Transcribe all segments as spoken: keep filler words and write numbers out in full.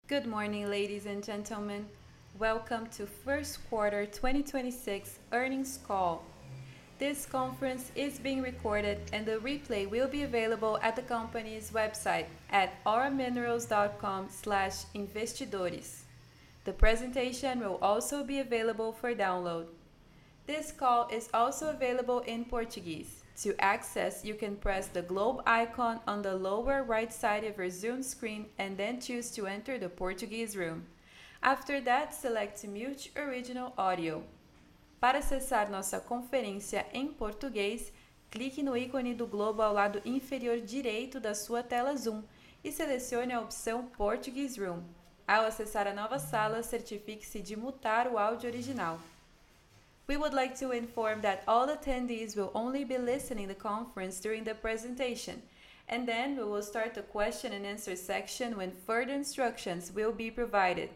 Good morning, ladies and gentlemen. Welcome to first quarter twenty twenty-six earnings call. This conference is being recorded and the replay will be available at the company's website at auraminerals.com slash investidores. The presentation will also be available for download. This call is also available in Portuguese. To access, you can press the globe icon on the lower right side of your Zoom screen and then choose to enter the Portuguese room. After that, select Mute Original Audio. Para acessar nossa conferência em português, clique no ícone do globo ao lado inferior direito da sua tela Zoom e selecione a opção Portuguese Room. Ao acessar a nova sala, certifique-se de mutar o áudio original. We would like to inform that all attendees will only be listening to the conference during the presentation, and then we will start the question and answer section when further instructions will be provided.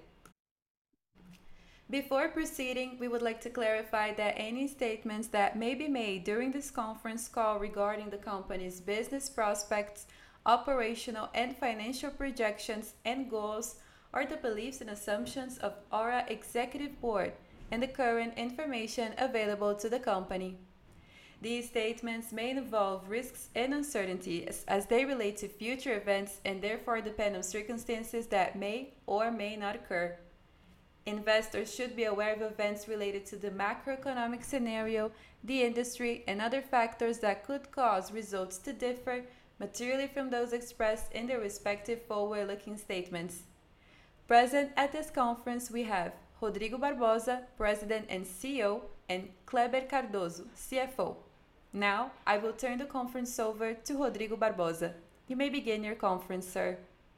Before proceeding, we would like to clarify that any statements that may be made during this conference call regarding the company's business prospects, operational and financial projections and goals are the beliefs and assumptions of Aura Executive Board and the current information available to the company. These statements may involve risks and uncertainties as they relate to future events and therefore depend on circumstances that may or may not occur. Investors should be aware of events related to the macroeconomic scenario, the industry, and other factors that could cause results to differ materially from those expressed in their respective forward-looking statements. Present at this conference we have Rodrigo Barbosa, President and C E O, and Kleber Cardoso, C F O. Now, I will turn the conference over to Rodrigo Barbosa. You may begin your conference, sir.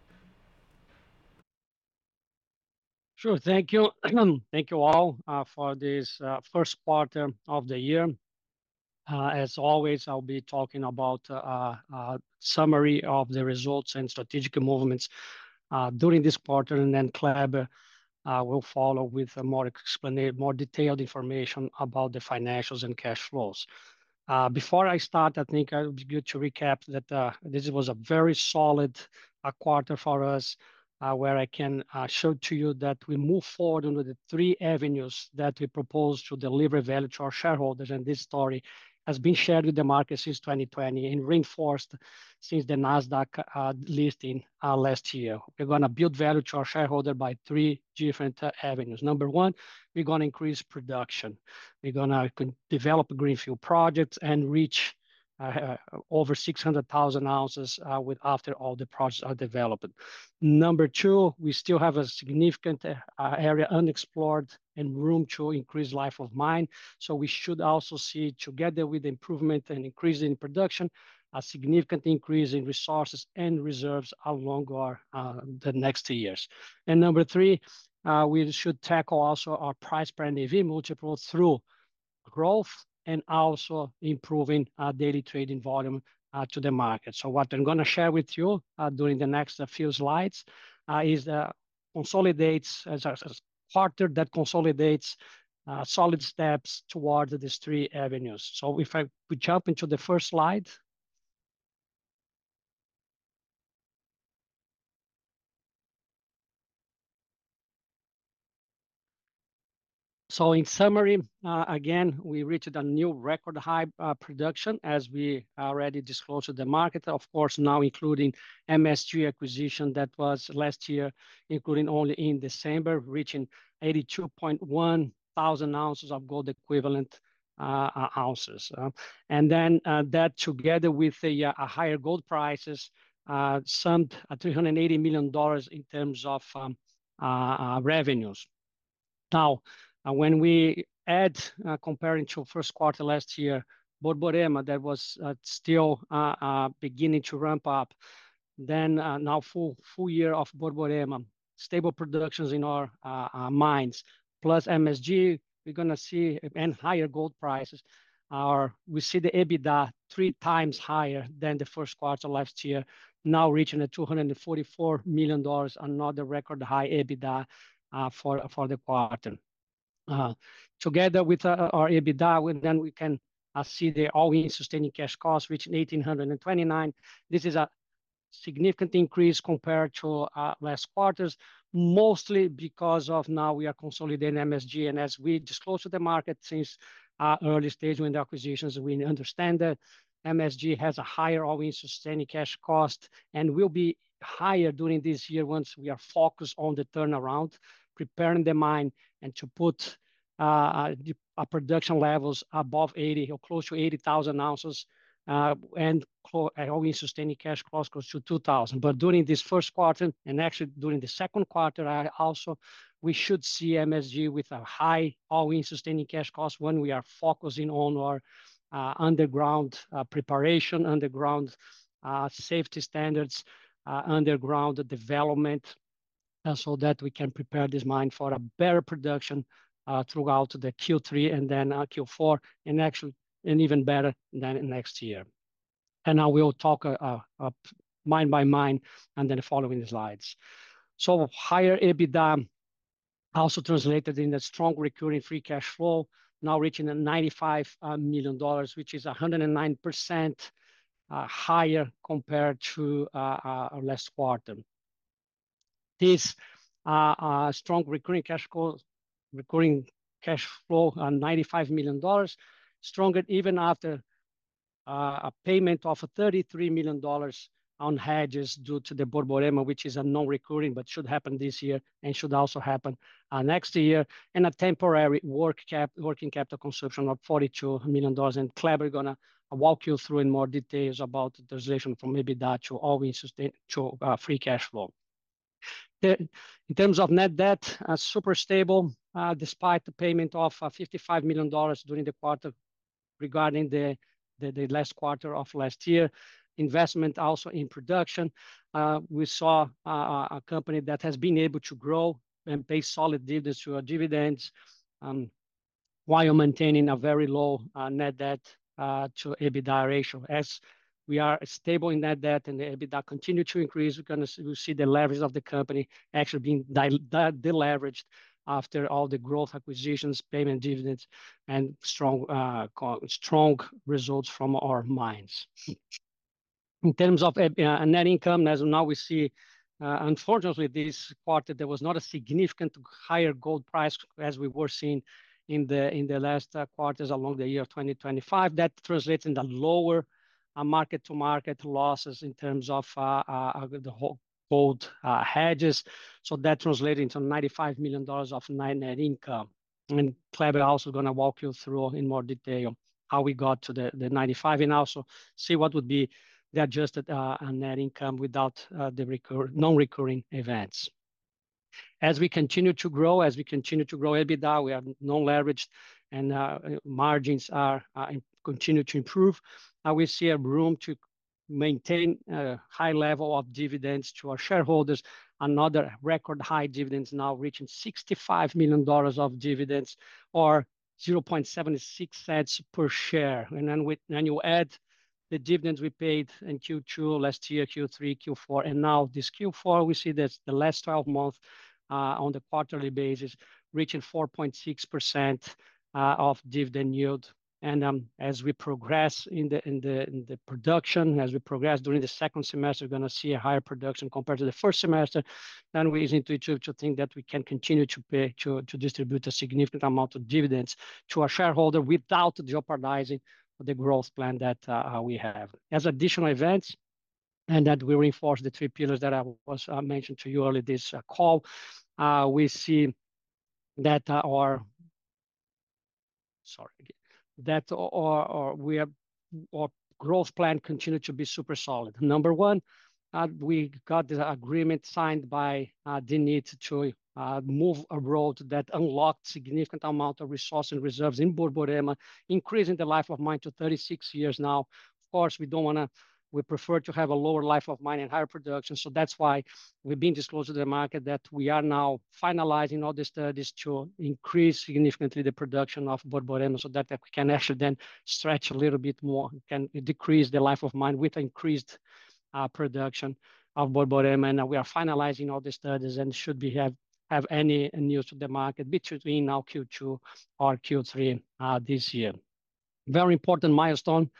Sure, thank you. Thank you all uh, for this uh, first quarter of the year. Uh, as always, I'll be talking about uh, uh, summary of the results and strategic movements uh, during this quarter, and then Kleber uh, will follow with a more explanation, more detailed information about the financials and cash flows. Uh, before I start, I think it would be good to recap that uh, this was a very solid uh, quarter for us, uh, where I can uh, show to you that we move forward under the three avenues that we propose to deliver value to our shareholders. And this story has been shared with the market since twenty twenty and reinforced since the NASDAQ uh, listing uh, last year. We're going to build value to our shareholder by three different uh, avenues. Number one, we're going to increase production. We're going to develop greenfield projects and reach uh, over six hundred thousand ounces uh, with after all the projects are developed. Number two, we still have a significant uh, area unexplored and room to increase life of mine. So we should also see, together with the improvement and increase in production, a significant increase in resources and reserves along our, uh, the next years. And number three, uh, we should tackle also our price per N A V multiple through growth and also improving uh, daily trading volume uh, to the market. So what I'm going to share with you uh, during the next uh, few slides uh, is the consolidates as a, as a quarter that consolidates uh, solid steps towards these three avenues. So if I we jump into the first slide. So in summary, uh, again, we reached a new record high uh, production as we already disclosed to the market, of course, now including M S G acquisition that was last year, including only in December, reaching eighty-two point one thousand ounces of gold equivalent uh, uh, ounces. Uh, and then uh, that together with a, a higher gold prices uh, summed at three hundred eighty million dollars in terms of um, uh, uh, revenues. Now, uh, when we add, uh, comparing to first quarter last year, Borborema, that was uh, still uh, uh, beginning to ramp up, then uh, now full full year of Borborema, stable productions in our uh, uh, mines, plus M S G, we're gonna see, and higher gold prices. Our, we see the EBITDA three times higher than the first quarter last year, now reaching at two hundred forty-four million dollars, another record high EBITDA uh, for, for the quarter. Uh, together with uh, our EBITDA, then we can uh, see the all-in sustaining cash cost reaching one thousand eight hundred twenty-nine. This is a significant increase compared to uh, last quarters, mostly because of now we are consolidating M S G. And as we disclose to the market since uh, early stage when the acquisitions, we understand that M S G has a higher all-in sustaining cash cost and will be higher during this year once we are focused on the turnaround, preparing the mine and to put uh, the, uh, production levels above eighty or close to eighty thousand ounces uh, and all-in sustaining cash cost close to two thousand. But during this first quarter and actually during the second quarter, I also we should see M S G with a high all-in sustaining cash cost when we are focusing on our uh, underground uh, preparation, underground uh, safety standards, uh, underground development, uh, so that we can prepare this mine for a better production uh, throughout the Q three and then uh, Q four, and actually and even better than next year. And I will talk uh, uh, uh, mine by mine and then the following slides. So higher EBITDA also translated in a strong recurring free cash flow, now reaching ninety-five million dollars, which is one hundred nine percent uh, higher compared to uh, uh, last quarter. This uh, uh, strong recurring cash flow, recurring cash flow, uh, ninety-five million dollars, stronger even after uh, a payment of thirty-three million dollars on hedges due to the Borborema, which is a non-recurring, but should happen this year and should also happen uh, next year, and a temporary work cap, working capital consumption of forty-two million dollars. And Kleber gonna walk you through in more details about the translation from EBITDA to all-in sustain to uh, free cash flow. The, in terms of net debt, uh, super stable, uh, despite the payment of uh, fifty-five million dollars during the quarter regarding the, the, the last quarter of last year. Investment also in production. Uh, we saw uh, a company that has been able to grow and pay solid dividends to our dividends um, while maintaining a very low uh, net debt uh, to EBITDA ratio. As we are stable in net debt and the EBITDA continue to increase, we're going to see the leverage of the company actually being deleveraged after all the growth acquisitions, payment dividends, and strong, uh, strong results from our mines. In terms of uh, net income, as now we see, uh, unfortunately, this quarter, there was not a significant higher gold price as we were seeing in the in the last uh, quarters along the year twenty twenty-five. That translates in the lower uh, market-to-market losses in terms of uh, uh, the whole gold uh, hedges. So that translated into ninety-five million dollars of net, net income. And Kleber also going to walk you through in more detail how we got to the, the ninety-five and also see what would be the adjusted uh, net income without uh, the recur non-recurring events. As we continue to grow, as we continue to grow EBITDA, we are non-leveraged and uh, margins are uh, continue to improve. Uh, we see a room to maintain a high level of dividends to our shareholders. Another record high dividends now reaching sixty-five million dollars of dividends or zero point seven six cents per share. And then with, then you add the dividends we paid in Q two last year, Q three, Q four, and now this Q four, we see that the last twelve months uh, on the quarterly basis, reaching four point six percent uh, of dividend yield. And um, as we progress in the, in, the, in the production, as we progress during the second semester, we're going to see a higher production compared to the first semester. Then we is intuitive to think that we can continue to pay, to, to distribute a significant amount of dividends to our shareholder without jeopardizing the growth plan that uh, we have. As additional events, and that we reinforce the three pillars that I was uh, mentioned to you earlier this uh, call, uh, we see that uh, our, sorry, that our, our, we have, our growth plan continue to be super solid. Number one, uh, we got the agreement signed by uh, DeNit to Uh, move a road that unlocked significant amount of resource and reserves in Borborema, increasing the life of mine to thirty-six years now. Of course, we don't want to, we prefer to have a lower life of mine and higher production. So that's why we've been disclosed to the market that we are now finalizing all the studies to increase significantly the production of Borborema so that, that we can actually then stretch a little bit more, can decrease the life of mine with increased uh, production of Borborema. And uh, we are finalizing all the studies and should be have have any news to the market between now Q two or Q three uh, this year. Very important milestone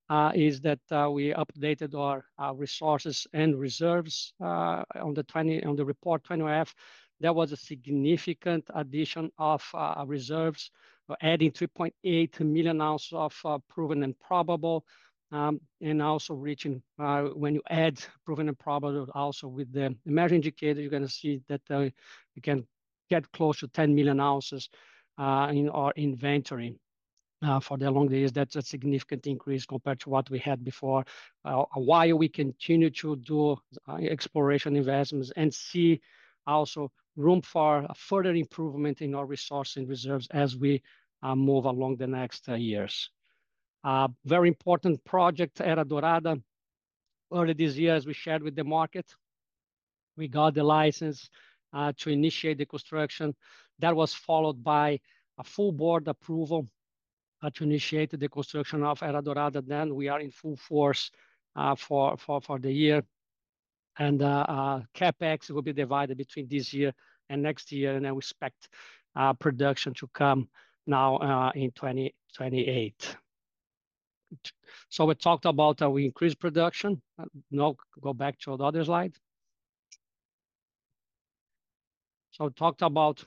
uh, is that uh, we updated our, our resources and reserves uh, on the twenty on the report twenty F. There was a significant addition of uh, reserves, uh, adding three point eight million ounces of uh, proven and probable, um, and also reaching uh, when you add proven and probable also with the measure indicator, you're going to see that uh, we can get close to ten million ounces uh, in our inventory. Uh, for the long days, that's a significant increase compared to what we had before. Uh, while we continue to do uh, exploration investments and see also room for a further improvement in our resource and reserves as we uh, move along the next uh, years. Uh, very important project, Era Dorada. Early this year, as we shared with the market, we got the license uh, to initiate the construction. That was followed by a full board approval uh, to initiate the construction of Era Dorada. Then we are in full force uh, for, for, for the year. And uh, uh, CapEx will be divided between this year and next year. And then we expect uh, production to come now uh, in twenty twenty-eight. So we talked about uh, we increased production. Uh, now go back to the other slide. So we talked about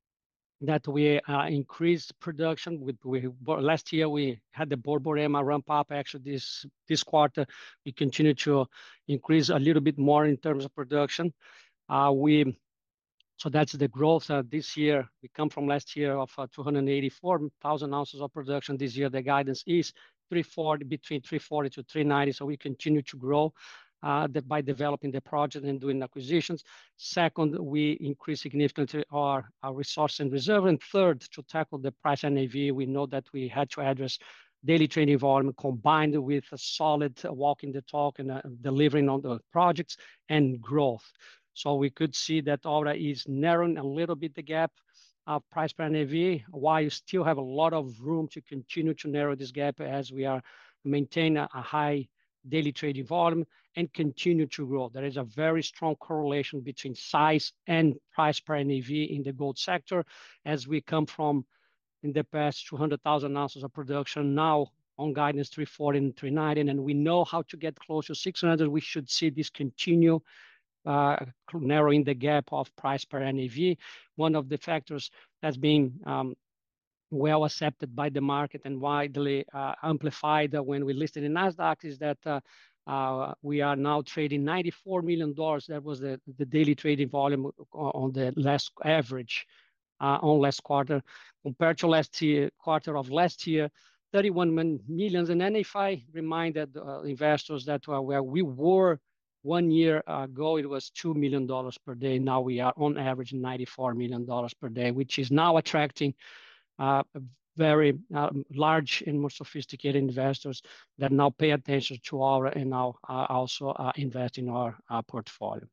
that we uh, increased production. With we last year we had the Borborema ramp up. Actually, this this quarter we continue to increase a little bit more in terms of production. Uh, we so that's the growth uh, this year. We come from last year of uh, two hundred eighty-four thousand ounces of production. This year the guidance is three forty, between three forty to three ninety. So we continue to grow uh, that by developing the project and doing acquisitions. Second, we increase significantly our, our resource and reserve. And third, to tackle the price N A V, we know that we had to address daily trading volume combined with a solid walking the talk and uh, delivering on the projects and growth. So we could see that Aura is narrowing a little bit the gap of price per N A V, while you still have a lot of room to continue to narrow this gap as we are maintain a, a high daily trading volume and continue to grow. There is a very strong correlation between size and price per N A V in the gold sector, as we come from in the past two hundred thousand ounces of production, now on guidance three forty and three ninety, and we know how to get close to six hundred. We should see this continue uh, narrowing the gap of price per N A V. One of the factors that's been um, well accepted by the market and widely uh, amplified uh, when we listed in NASDAQ is that uh, uh, we are now trading ninety-four million dollars. That was the, the daily trading volume on the last average uh, on last quarter compared to last year, quarter of last year, thirty-one million. And then if I reminded uh, investors that uh, where we were one year ago, it was two million dollars per day. Now we are on average ninety-four million dollars per day, which is now attracting uh, very uh, large and more sophisticated investors that now pay attention to Aura and now uh, also uh, invest in our uh, portfolio.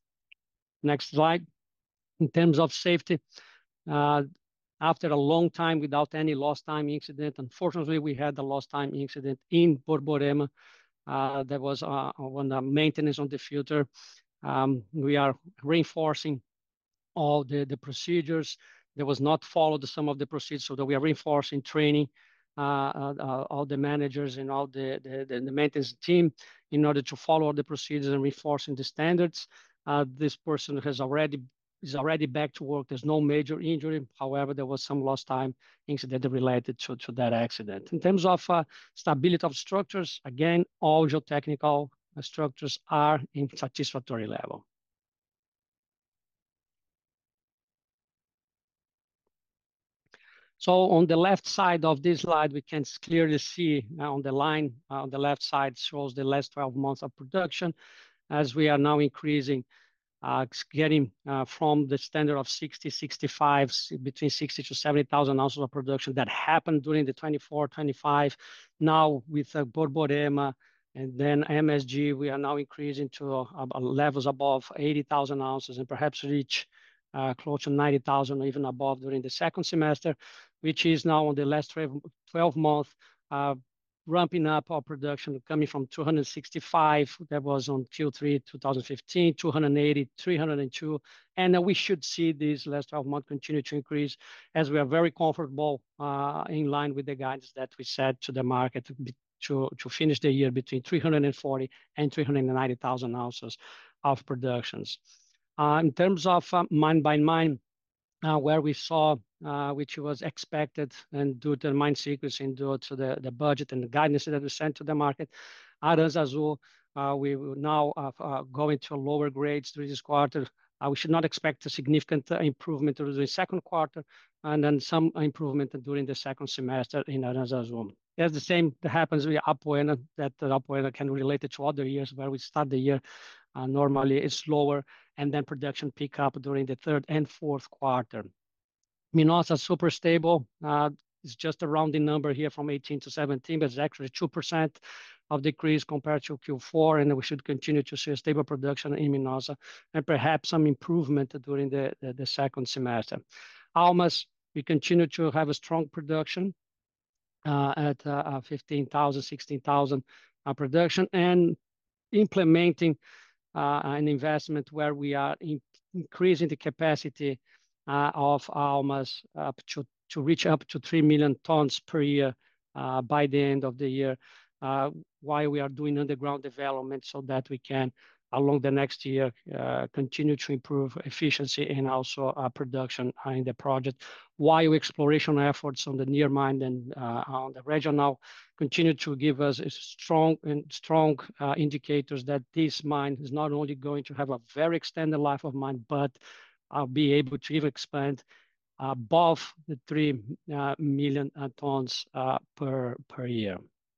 Next slide. In terms of safety, uh, after a long time without any lost time incident, unfortunately, we had a lost time incident in Borborema. Uh, that was uh, on the maintenance on the filter. Um, we are reinforcing all the, the procedures. There was not followed some of the procedures, so that we are reinforcing training uh, uh, all the managers and all the, the, the maintenance team in order to follow all the procedures and reinforcing the standards. Uh, this person has already is already back to work. There's no major injury. However, there was some lost time incident related to, to that accident. In terms of uh, stability of structures, again, all geotechnical structures are in satisfactory level. So on the left side of this slide, we can clearly see uh, on the line uh, on the left side shows the last twelve months of production as we are now increasing Uh, getting uh, from the standard of sixty, sixty-five, between sixty to seventy thousand ounces of production that happened during the twenty-four, twenty-five. Now with uh, Borborema and then M S G, we are now increasing to uh, levels above eighty thousand ounces and perhaps reach uh, close to ninety thousand or even above during the second semester, which is now on the last twelve months, uh, ramping up our production coming from two hundred sixty-five, that was on Q three twenty fifteen, two hundred eighty, three hundred two, and uh, we should see these last twelve months continue to increase as we are very comfortable uh, in line with the guidance that we set to the market to, to finish the year between three hundred forty and three hundred ninety thousand ounces of productions. Uh, in terms of uh, mine by mine, uh, where we saw, uh, which was expected and due to the mine sequencing, due to the, the budget and the guidance that we sent to the market, Aranzazu, uh, we will now uh, uh, go into lower grades during this quarter. Uh, we should not expect a significant uh, improvement during the second quarter, and then some improvement during the second semester in Aranzazu. That's the same that happens with Apoena, that uh, Apoena can relate it to other years where we start the year uh, normally it's slower, and then production pick up during the third and fourth quarter. Minosa super stable. Uh, it's just a rounding number here from eighteen to seventeen, but it's actually two percent of decrease compared to Q four, and we should continue to see a stable production in Minosa and perhaps some improvement during the, the, the second semester. Almas, we continue to have a strong production uh, at uh, fifteen thousand, sixteen thousand uh, production, and implementing uh, an investment where we are in increasing the capacity uh, of Almas up to, to reach up to three million tons per year uh, by the end of the year, uh, while we are doing underground development so that we can, along the next year, uh, continue to improve efficiency and also uh, production uh, in the project, while exploration efforts on the near mine and uh, on the regional continue to give us strong and strong uh, indicators that this mine is not only going to have a very extended life of mine, but uh, be able to even expand above the three uh, million uh, tons uh, per, per year.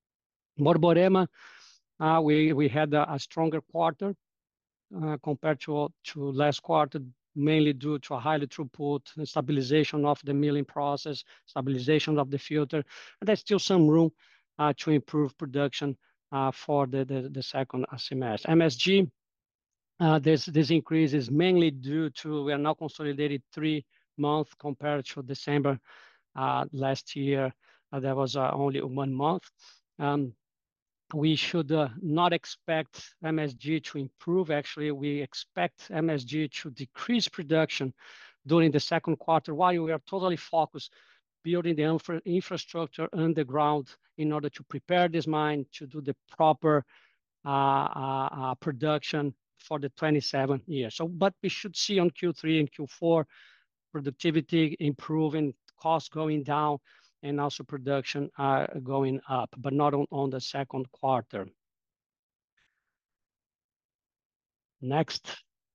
Borborema, uh, we, we had a, a stronger quarter uh, compared to, to last quarter, mainly due to a higher throughput, stabilization of the milling process, stabilization of the filter. And there's still some room uh, to improve production uh, for the, the, the second semester. M S G, uh, this, this increase is mainly due to, we are now consolidated three months compared to December uh, last year. Uh, there was uh, only one month. Um, we should uh, not expect M S G to improve. Actually, we expect M S G to decrease production during the second quarter, while we are totally focused building the infra infrastructure underground in order to prepare this mine to do the proper uh, uh, uh, production for the twenty-seven year. So, but we should see on Q three and Q four productivity improving, costs going down, and also production uh, going up, but not on, on the second quarter. Next.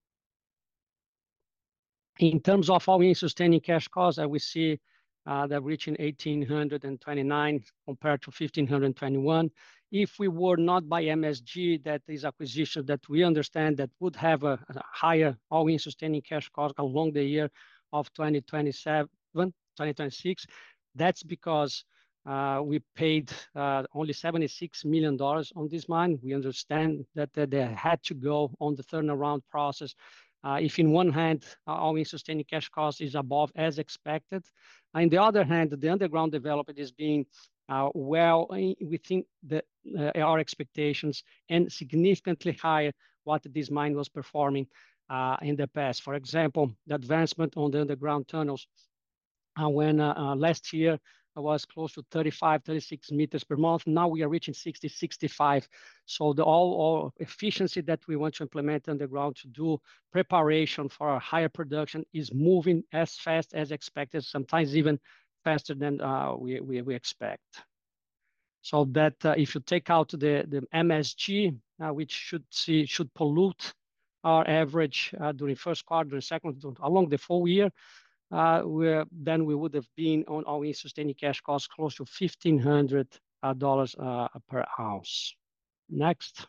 In terms of all-in sustaining cash costs, uh, we see uh, that reaching eighteen twenty-nine compared to fifteen twenty-one. If we were not by M S G, that is acquisition that we understand that would have a, a higher all-in sustaining cash cost along the year of twenty twenty-seven, twenty twenty-six. That's because uh, we paid uh, only seventy-six million dollars on this mine. We understand that, that they had to go on the turnaround process. Uh, if in one hand, uh, all-in sustaining cash cost is above as expected. On the other hand, the underground development is being uh, well within the, uh, our expectations and significantly higher what this mine was performing uh, in the past. For example, the advancement on the underground tunnels, uh, when uh, uh, last year was close to thirty-five, thirty-six meters per month. Now we are reaching sixty, sixty-five. So the all, all efficiency that we want to implement underground to do preparation for a higher production is moving as fast as expected, sometimes even faster than uh, we, we, we expect. So that uh, if you take out the, the M S G, uh, which should see should pollute our average uh, during first quarter, during second, along the full year, Uh, where then we would have been on all-in sustaining cash costs close to fifteen hundred dollars uh, per ounce. Next.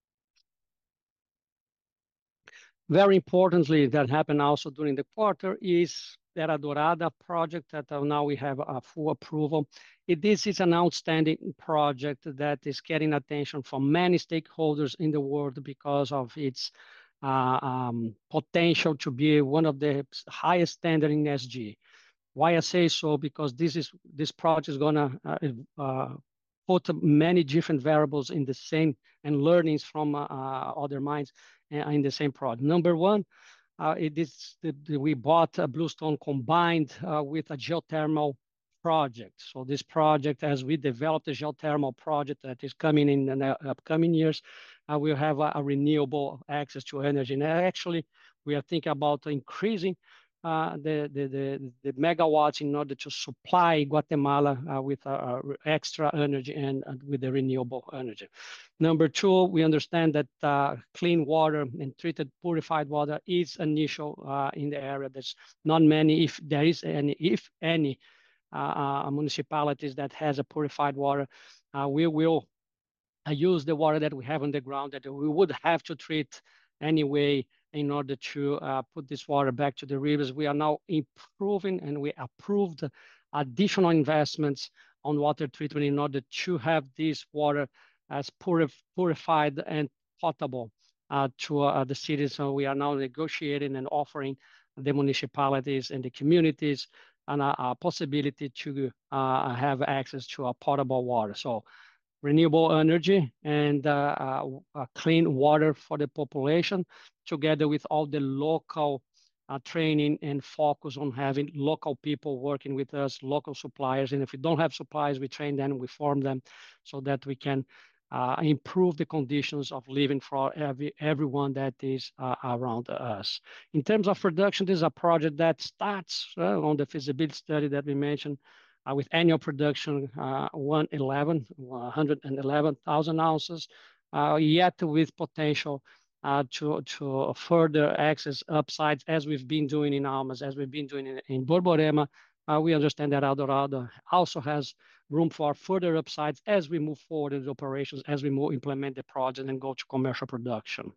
Very importantly, that happened also during the quarter is Terra Dourada project that uh, now we have a full approval. It, this is an outstanding project that is getting attention from many stakeholders in the world because of its Uh, um, potential to be one of the highest standard in S G. Why I say so? Because this is this project is gonna uh, uh, put many different variables in the same and learnings from uh, uh, other mines uh, in the same project. Number one, uh, it is the, the, we bought a Bluestone combined uh, with a geothermal project. So this project, as we develop the geothermal project that is coming in the upcoming years, uh, we'll have a, a renewable access to energy. And actually, we are thinking about increasing uh, the, the, the, the megawatts in order to supply Guatemala uh, with uh, uh, extra energy and uh, with the renewable energy. Number two, we understand that uh, clean water and treated purified water is an issue uh, in the area. There's not many, if there is any, if any, uh, uh, municipalities that has a purified water. Uh, we will uh, use the water that we have on the ground that we would have to treat anyway in order to uh, put this water back to the rivers. We are now improving and we approved additional investments on water treatment in order to have this water as purif purified and potable uh, to uh, the cities. So we are now negotiating and offering the municipalities and the communities and a, a possibility to uh, have access to a potable water. So renewable energy and uh, uh, uh, clean water for the population, together with all the local uh, training and focus on having local people working with us, local suppliers. And if we don't have suppliers, we train them, we form them so that we can uh, improve the conditions of living for every, everyone that is uh, around us. In terms of production, this is a project that starts uh, on the feasibility study that we mentioned uh, with annual production uh, one hundred eleven thousand ounces, uh, yet with potential uh, to, to further access upsides as we've been doing in Almas, as we've been doing in, in Borborema. Uh, we understand that Eldorado also has room for further upsides as we move forward in the operations, as we move, implement the project and go to commercial production.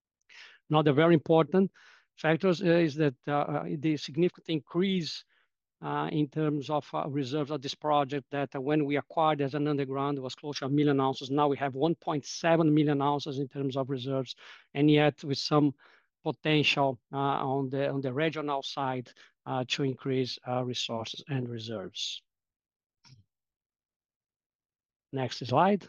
Another very important factors is that uh, the significant increase uh, in terms of uh, reserves of this project that uh, when we acquired as an underground was close to a million ounces. Now we have one point seven million ounces in terms of reserves, and yet with some potential uh, on the on the regional side uh, to increase uh, resources and reserves. Next slide.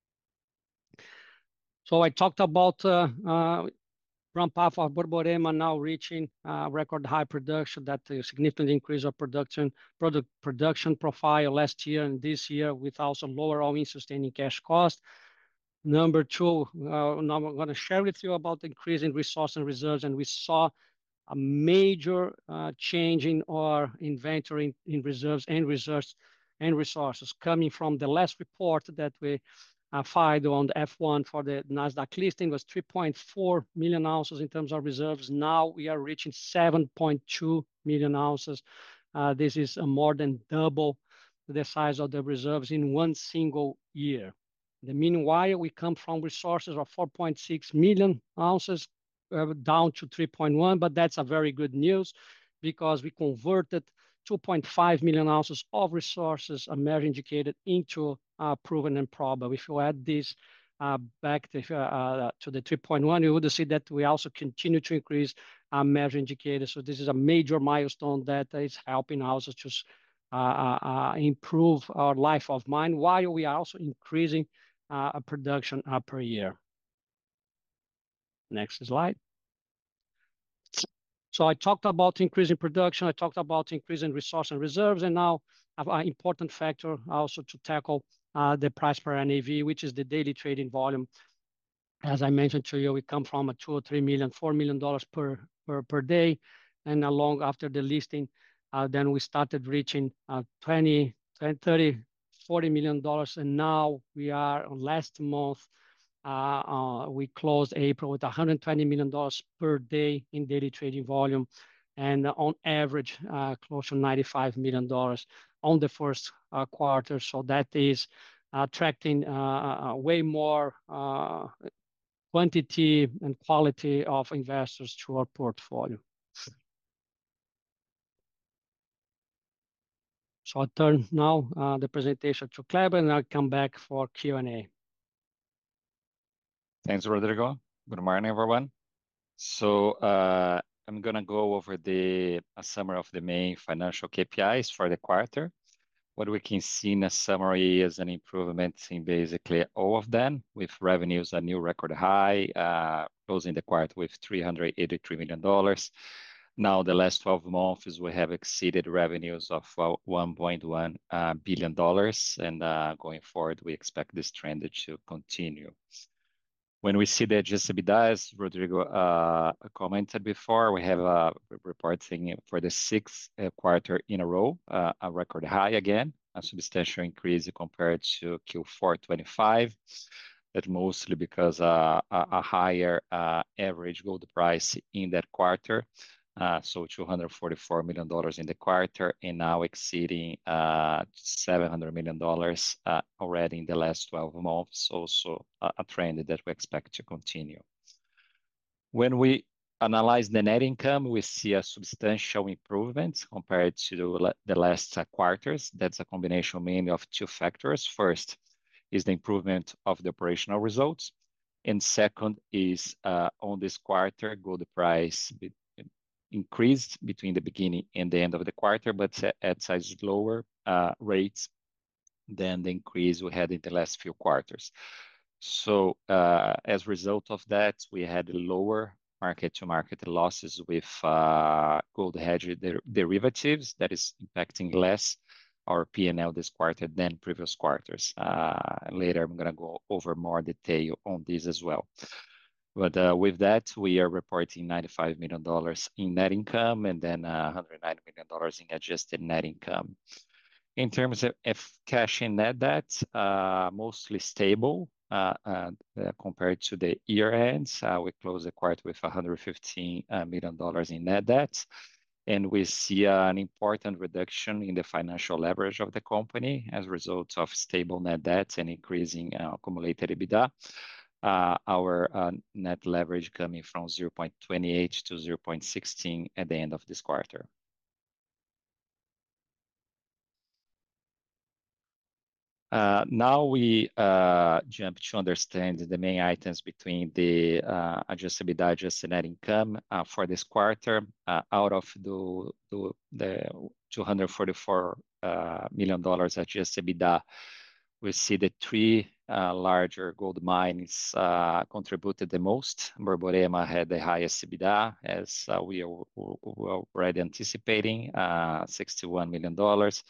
So I talked about uh, uh, ramp up of Borborema now reaching uh, record high production, that a significant increase of production, product production profile last year and this year with also lower all-in sustaining cash cost. Number two, uh, now I'm going to share with you about the increase in resource and reserves, and we saw a major uh, change in our inventory in, in reserves and reserves and resources coming from the last report that we uh, filed on the F one for the NASDAQ listing was three point four million ounces in terms of reserves. Now we are reaching seven point two million ounces. Uh, this is uh, more than double the size of the reserves in one single year. The meanwhile, we come from resources of four point six million ounces uh, down to three point one, but that's a very good news because we converted two point five million ounces of resources, uh, measured indicated, into uh, proven and probable. If you add this uh, back to, uh, uh, to the three point one, you would see that we also continue to increase uh, measured indicators. So this is a major milestone that is helping us to uh, uh, improve our life of mine while we are also increasing uh, production uh, per year. Next slide. So I talked about increasing production, I talked about increasing resource and reserves, and now an important factor also to tackle uh, the price per N A V, which is the daily trading volume. As I mentioned to you, we come from a two or three million, four million dollars per, per, per day, and along after the listing, uh, then we started reaching uh, twenty, thirty, forty million dollars, and now we are on last month, Uh, uh, we closed April with one hundred twenty million dollars per day in daily trading volume, and uh, on average, uh, close to ninety-five million dollars on the first uh, quarter. So that is attracting uh, way more uh, quantity and quality of investors to our portfolio. So I turn now uh, the presentation to Kleber, and I'll come back for Q and A. Thanks, Rodrigo. Good morning, everyone. So uh, I'm going to go over the a summary of the main financial K P Is for the quarter. What we can see in a summary is an improvement in basically all of them, with revenues a new record high, uh, closing the quarter with three hundred eighty-three million dollars. Now, the last twelve months, we have exceeded revenues of one point one billion dollars, and going forward, we expect this trend to continue. When we see the adjusted EBITDA, as Rodrigo commented before, we have reporting for the sixth quarter in a row, a record high again, a substantial increase compared to Q four twenty-five. That's mostly because of a higher average gold price in that quarter. So two hundred forty-four million dollars in the quarter, and now exceeding seven hundred million dollars already in the last twelve months. Also a trend that we expect to continue. When we analyze the net income, we see a substantial improvement compared to the last quarters. That's a combination mainly of two factors. First is the improvement of the operational results, and second is on this quarter, gold price increased between the beginning and the end of the quarter, but at size lower rates than the increase we had in the last few quarters. So as a result of that, we had lower market-to-market losses with gold hedge derivatives that is impacting less our P and L this quarter than previous quarters. Later, I'm going to go over more detail on this as well. But with that, we are reporting ninety-five million dollars in net income and then one hundred nine million dollars in adjusted net income. In terms of cash and net debt, mostly stable compared to the year ends. We closed the quarter with one hundred fifteen million dollars in net debt, and we see an important reduction in the financial leverage of the company as a result of stable net debt and increasing accumulated EBITDA. Our net leverage coming from zero point two eight to zero point one six at the end of this quarter. Now we jump to understand the main items between the adjusted EBITDA, adjusted net income for this quarter. Out of the two hundred forty-four million dollars adjusted EBITDA, we see the three larger gold mines contributed the most. Borborema had the highest EBITDA, as we were already anticipating, sixty-one million dollars.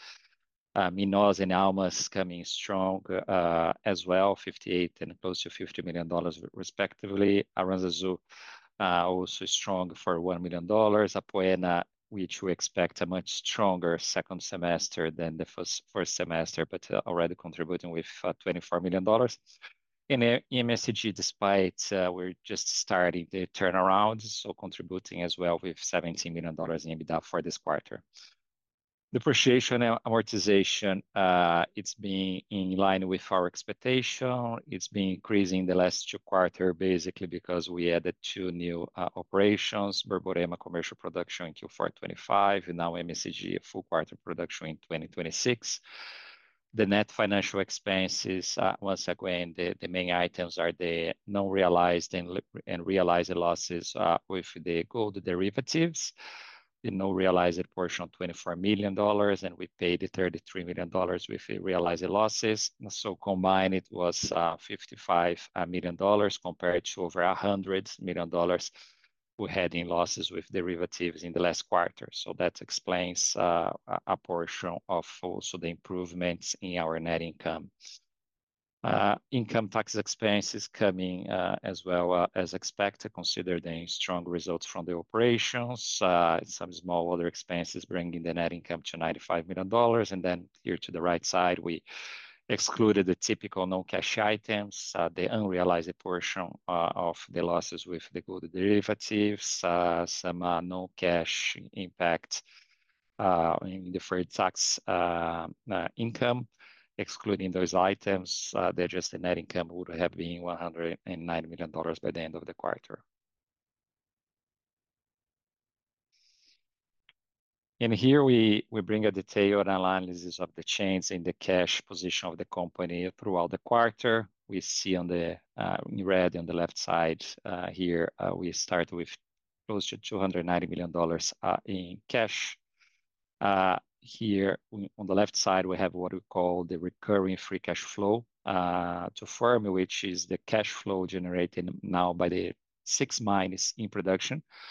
Minosa and Almas coming strong as well, fifty-eight and close to fifty million dollars respectively. Aranzazu also strong for one million dollars. Apoena, which we expect a much stronger second semester than the first, first semester, but already contributing with twenty-four million dollars. In M S C G, despite we're just starting the turnaround, so contributing as well with seventeen million dollars in EBITDA for this quarter. Depreciation and amortization, it's been in line with our expectation. It's been increasing the last two quarters, basically because we added two new operations, Borborema commercial production in Q four twenty-five, and now M S C G full quarter production in twenty twenty-six. The net financial expenses, once again, the, the main items are the non-realized and, and realized losses with the gold derivatives. The no realized portion of twenty-four million dollars, and we paid the thirty-three million dollars with the realized losses. So combined, it was fifty-five million dollars compared to over one hundred million dollars we had in losses with derivatives in the last quarter. So that explains uh, a portion of also the improvements in our net income. Uh, income tax expenses coming uh, as well uh, as expected, considering strong results from the operations. Uh, some small other expenses bringing the net income to ninety-five million dollars. And then here to the right side, we excluded the typical non-cash items, uh, the unrealized portion uh, of the losses with the gold derivatives, uh, some uh, non-cash impact uh, in deferred tax uh, uh, income. Excluding those items, uh, the adjusted net income would have been one hundred nine million dollars by the end of the quarter. And here we, we bring a detailed analysis of the change in the cash position of the company throughout the quarter. We see on the uh, in red on the left side uh, here, uh, we start with close to two hundred ninety million dollars uh, in cash. Uh, Here on the left side, we have what we call the recurring free cash flow uh, to firm, which is the cash flow generated now by the six mines in production.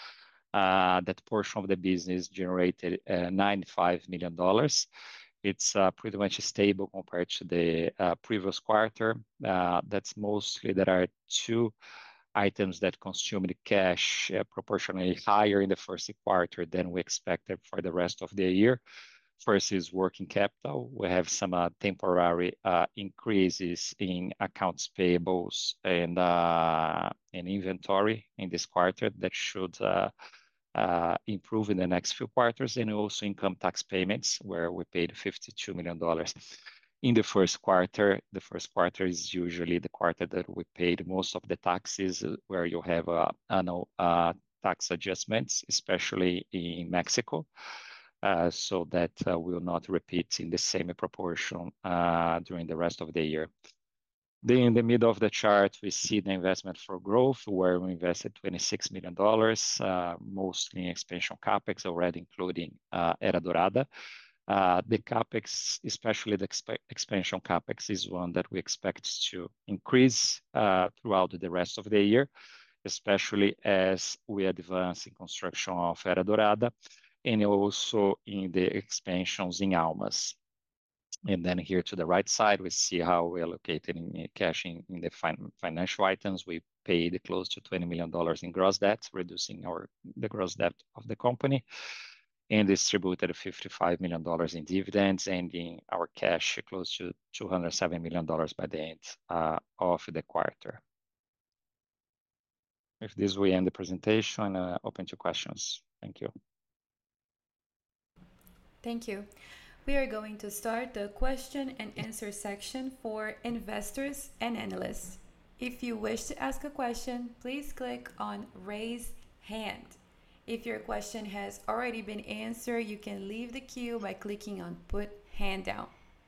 uh, that portion of the business generated uh, ninety-five million dollars. It's uh, pretty much stable compared to the uh, previous quarter. Uh, that's mostly there are two items that consumed cash uh, proportionally higher in the first quarter than we expected for the rest of the year. First is working capital. We have some uh, temporary uh, increases in accounts payables and uh, in inventory in this quarter that should uh, uh, improve in the next few quarters, and also income tax payments, where we paid fifty-two million dollars in the first quarter. The first quarter is usually the quarter that we paid most of the taxes, uh, where you have uh, annual uh, tax adjustments, especially in Mexico. Uh, so that uh, will not repeat in the same proportion uh, during the rest of the year. Then in the middle of the chart, we see the investment for growth, where we invested twenty-six million dollars, uh, mostly in expansion CapEx, already including uh, Era Dorada. Uh, the CapEx, especially the exp expansion CapEx, is one that we expect to increase uh, throughout the rest of the year, especially as we advance in construction of Era Dorada and also in the expansions in Almas. And then here to the right side, we see how we allocated in cash in, in the fin financial items. We paid close to twenty million dollars in gross debt, reducing our the gross debt of the company, and distributed fifty-five million dollars in dividends, ending our cash close to two hundred seven million dollars by the end uh, of the quarter. With this, we end the presentation. Uh, open to questions. Thank you. Thank you. We are going to start the question and answer section for investors and analysts. If you wish to ask a question, please click on Raise Hand. If your question has already been answered, you can leave the queue by clicking on Put Hand Down.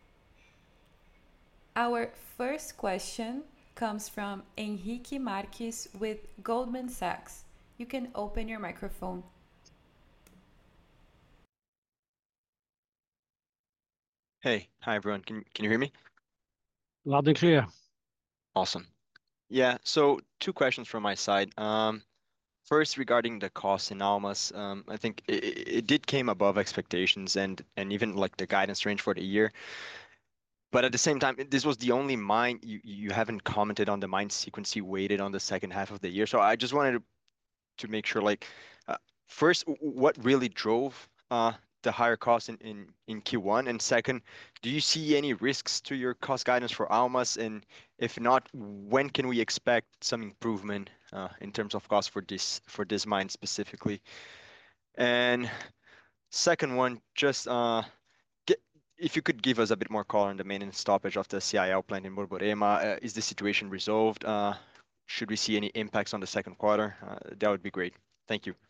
Our first question comes from Henrique Marques with Goldman Sachs. You can open your microphone. Hey, hi everyone. Can can you hear me? Loud and clear. Awesome. Yeah, so two questions from my side. Um, first, regarding the cost in Almas, um, I think it, it did came above expectations and and even like the guidance range for the year. But at the same time, this was the only mine you you haven't commented on the mine sequence you waited on the second half of the year. So I just wanted to to make sure, like, uh, first, what really drove uh, the higher cost in, in, in Q one? And second, do you see any risks to your cost guidance for Almas? And if not, when can we expect some improvement uh, in terms of cost for this for this mine specifically? And second one, just uh, get, if you could give us a bit more color on the maintenance stoppage of the C I L plant in Borborema. Uh, is the situation resolved? Uh, should we see any impacts on the second quarter? Uh, that would be great. Thank you.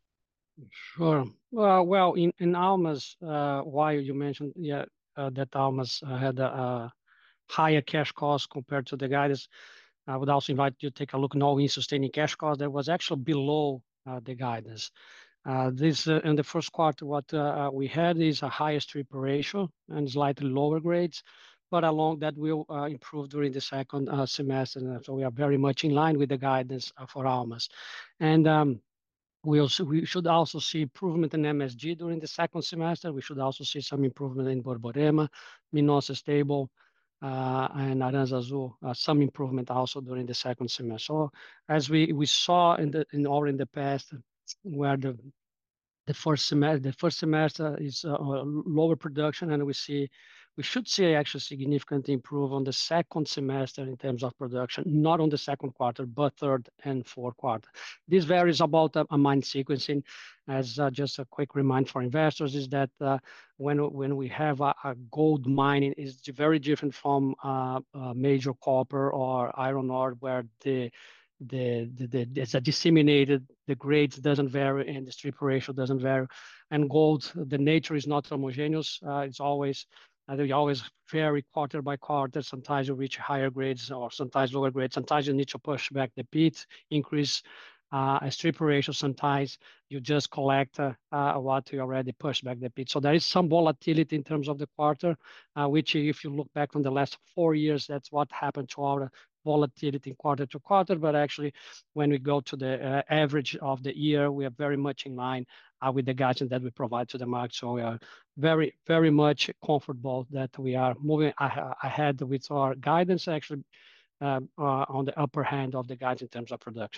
Sure. Well, well, in in Almas, uh, why you mentioned, yeah, uh, that Almas uh, had a, a higher cash cost compared to the guidance. I would also invite you to take a look at all-in sustaining cash cost that was actually below uh, the guidance. Uh, this uh, in the first quarter, what uh, we had is a higher strip ratio and slightly lower grades, but along that will uh, improve during the second uh, semester. And so we are very much in line with the guidance uh, for Almas. And um, we also we should also see improvement in M S G during the second semester. We should also see some improvement in Borborema, Minosa stable, uh, and Aranzazu, uh, some improvement also during the second semester. So as we we saw in the in or in the past, where the the first semester the first semester is uh, lower production, and we see we should see actually significantly improve on the second semester in terms of production, not on the second quarter, but third and fourth quarter. This varies about a, a mine sequencing. As uh, just a quick reminder for investors is that uh, when when we have a, a gold mining is very different from uh, uh, major copper or iron ore, where the the, the, the it's a disseminated, the grades doesn't vary and the strip ratio doesn't vary. And gold, the nature is not homogeneous. Uh, it's always, uh, they always vary quarter by quarter. Sometimes you reach higher grades or sometimes lower grades. Sometimes you need to push back the pit, increase uh, a strip ratio. Sometimes you just collect uh, uh, what you already pushed back the pit. So there is some volatility in terms of the quarter, uh, which if you look back on the last four years, that's what happened to our volatility quarter to quarter, but actually when we go to the uh, average of the year, we are very much in line uh, with the guidance that we provide to the market. So we are very, very much comfortable that we are moving ahead with our guidance, actually uh, uh, on the upper hand of the guidance in terms of production.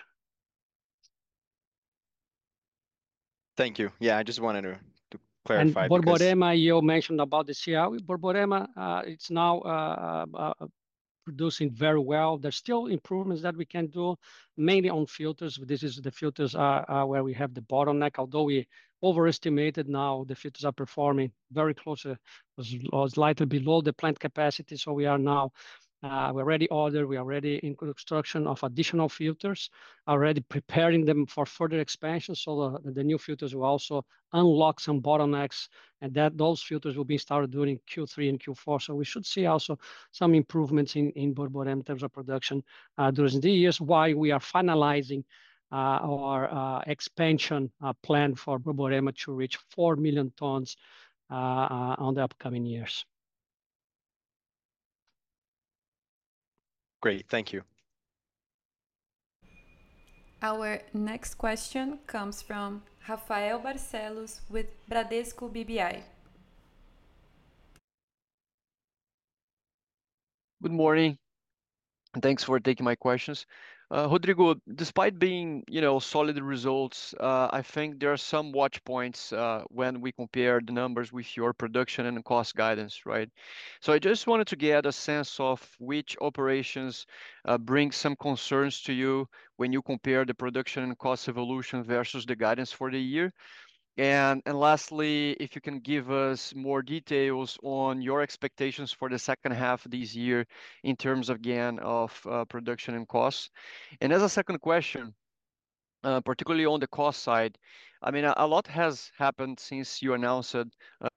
Thank you. Yeah, I just wanted to, to clarify. And Borborema, because... you mentioned about the C L. Borborema, uh, it's now uh, uh, producing very well. There's still improvements that we can do, mainly on filters. This is the filters uh, uh, where we have the bottleneck. Although we overestimated, now the filters are performing very close, uh, was, was slightly below the plant capacity. So we are now Uh, we already ordered, we are already in construction of additional filters, already preparing them for further expansion. So the, the new filters will also unlock some bottlenecks, and that those filters will be started during Q three and Q four. So we should see also some improvements in, in Borborema in terms of production uh, during the years, while we are finalizing uh, our uh, expansion uh, plan for Borborema to reach four million tons uh, uh, on the upcoming years. Great, thank you. Our next question comes from Rafael Barcelos with Bradesco B B I. Good morning, and thanks for taking my questions. Uh, Rodrigo, despite being, you know, solid results, uh, I think there are some watch points uh, when we compare the numbers with your production and cost guidance, right? So I just wanted to get a sense of which operations uh, bring some concerns to you when you compare the production and cost evolution versus the guidance for the year. And, and lastly, if you can give us more details on your expectations for the second half of this year in terms, again, of uh, production and costs. And as a second question, uh, particularly on the cost side, I mean, a, a lot has happened since you announced uh,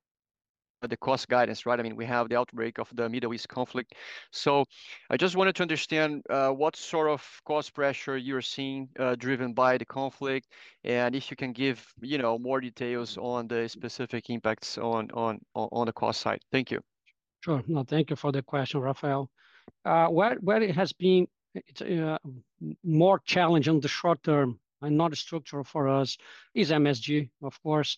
the cost guidance, right? I mean, we have the outbreak of the Middle East conflict. So I just wanted to understand uh, what sort of cost pressure you're seeing uh, driven by the conflict, and if you can give, you know, more details on the specific impacts on on on the cost side. Thank you. Sure. No, thank you for the question, Rafael. Uh, where where it has been it's, uh, more challenging in the short term and not structural for us is M S G, of course.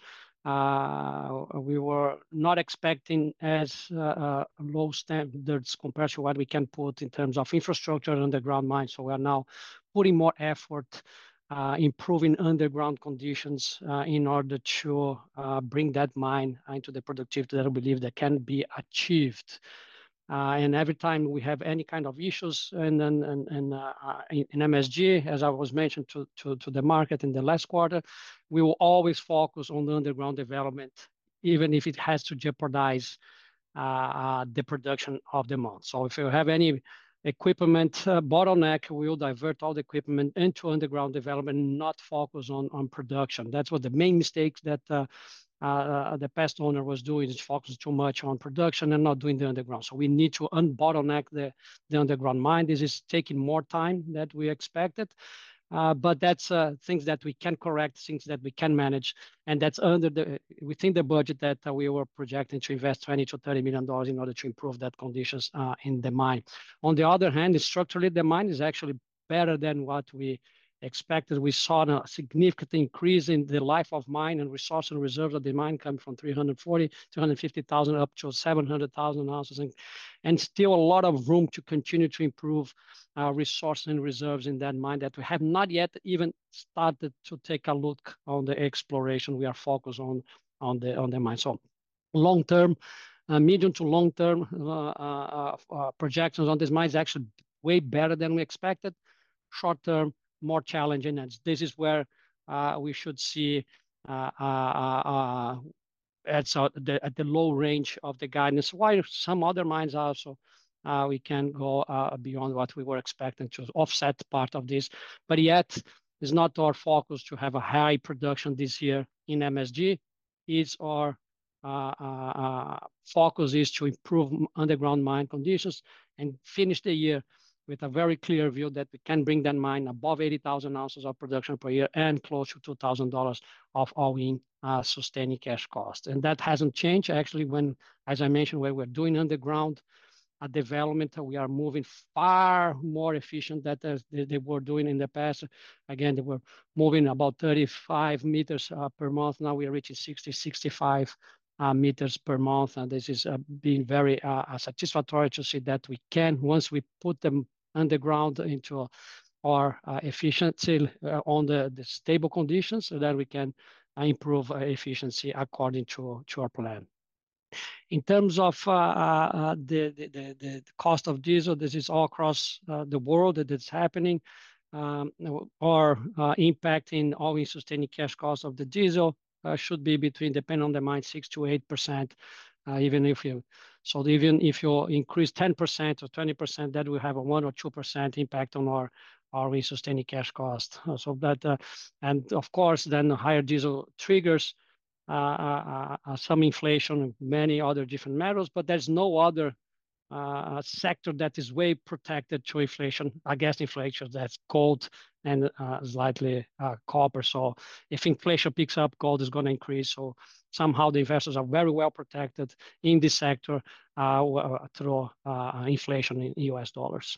Uh, we were not expecting as uh, uh, low standards compared to what we can put in terms of infrastructure and underground mines. So we are now putting more effort, uh, improving underground conditions uh, in order to uh, bring that mine into the productivity that I believe that can be achieved. Uh, and every time we have any kind of issues and then and, and, uh, in, in M S G, as I was mentioned to, to, to the market in the last quarter, we will always focus on the underground development, even if it has to jeopardize uh, uh, the production of the month. So if you have any equipment uh, bottleneck, we will divert all the equipment into underground development and not focus on, on production. That's what the main mistakes that uh, Uh, the past owner was doing, is focusing too much on production and not doing the underground. So we need to unbottleneck the, the underground mine. This is taking more time than we expected, uh, but that's uh, things that we can correct, things that we can manage, and that's under the within the budget that uh, we were projecting to invest twenty to thirty million dollars in order to improve that conditions uh, in the mine. On the other hand, structurally, the mine is actually better than what we expected. We saw a significant increase in the life of mine and resource and reserves of the mine come from three hundred forty, two hundred fifty thousand up to seven hundred thousand ounces, and, and still a lot of room to continue to improve uh, resource and reserves in that mine that we have not yet even started to take a look on the exploration. We are focused on, on, the, on the mine. So long term, uh, medium to long term uh, uh, uh, projections on this mine is actually way better than we expected. Short term, more challenging, and this is where uh, we should see uh, uh, uh, at, so the, at the low range of the guidance, while some other mines also uh, we can go uh, beyond what we were expecting to offset part of this. But yet, it's not our focus to have a high production this year in M S G. It's our uh, uh, focus is to improve underground mine conditions and finish the year with a very clear view that we can bring that mine above eighty thousand ounces of production per year and close to two thousand dollars of all-in uh, sustaining cash cost. And that hasn't changed. Actually, when, as I mentioned, when we're doing underground development. We are moving far more efficient than they, they were doing in the past. Again, they were moving about thirty-five meters uh, per month. Now we are reaching sixty, sixty-five uh, meters per month. And this is uh, being very uh, satisfactory to see that we can, once we put them underground into our uh, efficiency uh, on the, the stable conditions, so that we can uh, improve uh, efficiency according to, to our plan. In terms of uh, uh, the, the, the, the cost of diesel, this is all across uh, the world that it's happening, um, or uh, impacting all-in sustaining cash costs of the diesel uh, should be between, depending on the mine, six to eight percent. Uh, even if you, so even if you increase ten percent or twenty percent, that will have a one or two percent impact on our our sustaining cash cost. So that, uh, and of course, then higher diesel triggers uh, uh, uh, some inflation, many other different metals, but there's no other uh, sector that is way protected to inflation, against inflation. That's gold and uh, slightly uh, copper. So if inflation picks up, gold is going to increase. So somehow the investors are very well protected in this sector uh, through uh, inflation in U S dollars.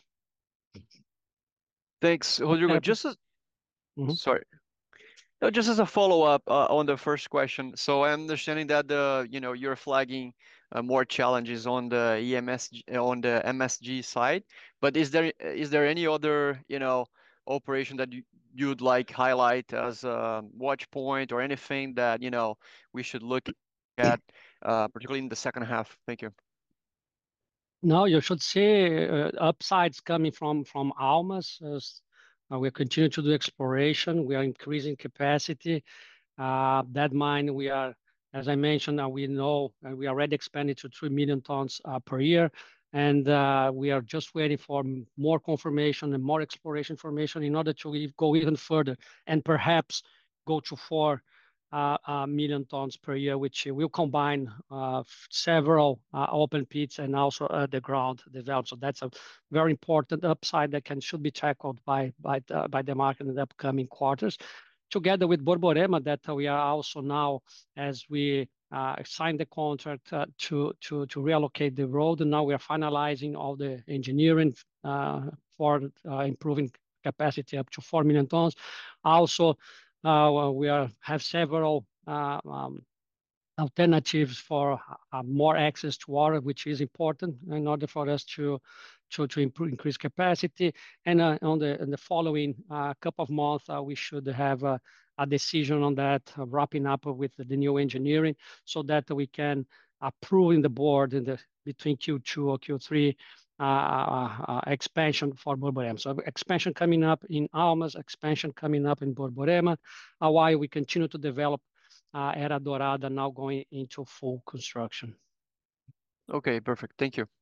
Thanks, Rodrigo. Just as, mm-hmm. sorry. No, just as a follow-up uh, on the first question. So I'm understanding that the you know you're flagging uh, more challenges on the E M S on the M S G side, but is there is there any other you know operation that you, you'd like highlight as a watch point, or anything that you know we should look at, uh, particularly in the second half? Thank you. No, you should see uh, upsides coming from from Almas. As, uh, we continue to do exploration. We are increasing capacity. Uh, that mine, we are, as I mentioned, uh, we know uh, we already expanded to three million tons uh, per year. And uh, we are just waiting for more confirmation and more exploration information in order to go even further and perhaps go to four uh, uh, million tons per year, which will combine uh, several uh, open pits and also uh, the ground developed. So that's a very important upside that can should be tackled by by the, by the market in the upcoming quarters. Together with Borborema, that we are also now, as we uh, signed the contract uh, to, to, to reallocate the road, and now we are finalizing all the engineering uh, for uh, improving capacity up to four million tons. Also, uh, we are, have several uh, um, alternatives for uh, more access to water, which is important in order for us to to, to improve, increase capacity. And uh, on the in the following uh, couple of months, uh, we should have a, a decision on that, uh, wrapping up with the, the new engineering, so that we can approve in the board in the between Q two or Q three uh, uh, expansion for Borborema. So expansion coming up in Almas, expansion coming up in Borborema, uh, while we continue to develop Uh, Era Dorada now going into full construction. Okay, perfect. Thank you.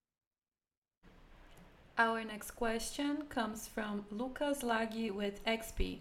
Our next question comes from Lucas Laghi with X P.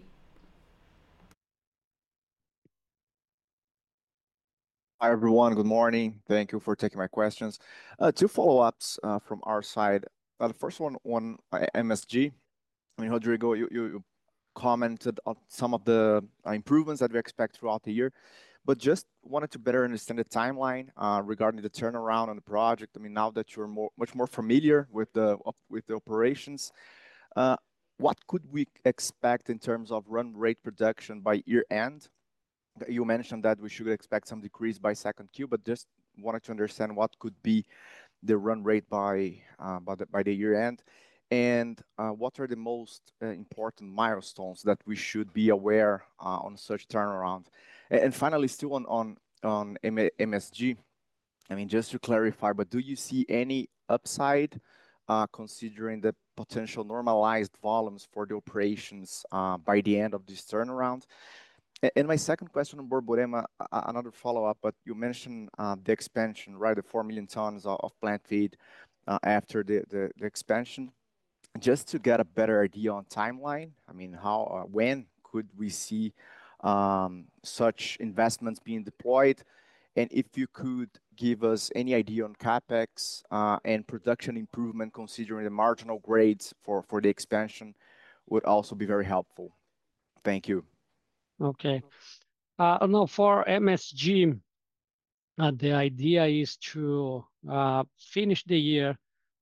Hi, everyone. Good morning. Thank you for taking my questions. Uh, two follow-ups uh, from our side. Uh, the first one on uh, M S G. I mean, Rodrigo, you, you, you commented on some of the uh, improvements that we expect throughout the year, but just wanted to better understand the timeline uh, regarding the turnaround on the project. I mean, now that you're more, much more familiar with the with the operations, uh, what could we expect in terms of run rate production by year end? You mentioned that we should expect some decrease by second Q, but just wanted to understand what could be the run rate by uh, by the, by the year end. And uh, what are the most uh, important milestones that we should be aware uh, on such turnaround? And, and finally, still on on on M S G, I mean, just to clarify, but do you see any upside uh, considering the potential normalized volumes for the operations uh, by the end of this turnaround? And, and my second question on Borborema, uh, another follow-up, but you mentioned uh, the expansion, right? The four million tons of, of plant feed uh, after the, the the expansion. Just to get a better idea on timeline, I mean, how, uh, when could we see um, such investments being deployed? And if you could give us any idea on CapEx uh, and production improvement, considering the marginal grades for, for the expansion, would also be very helpful. Thank you. Okay. Uh, no, for M S G, uh, the idea is to uh, finish the year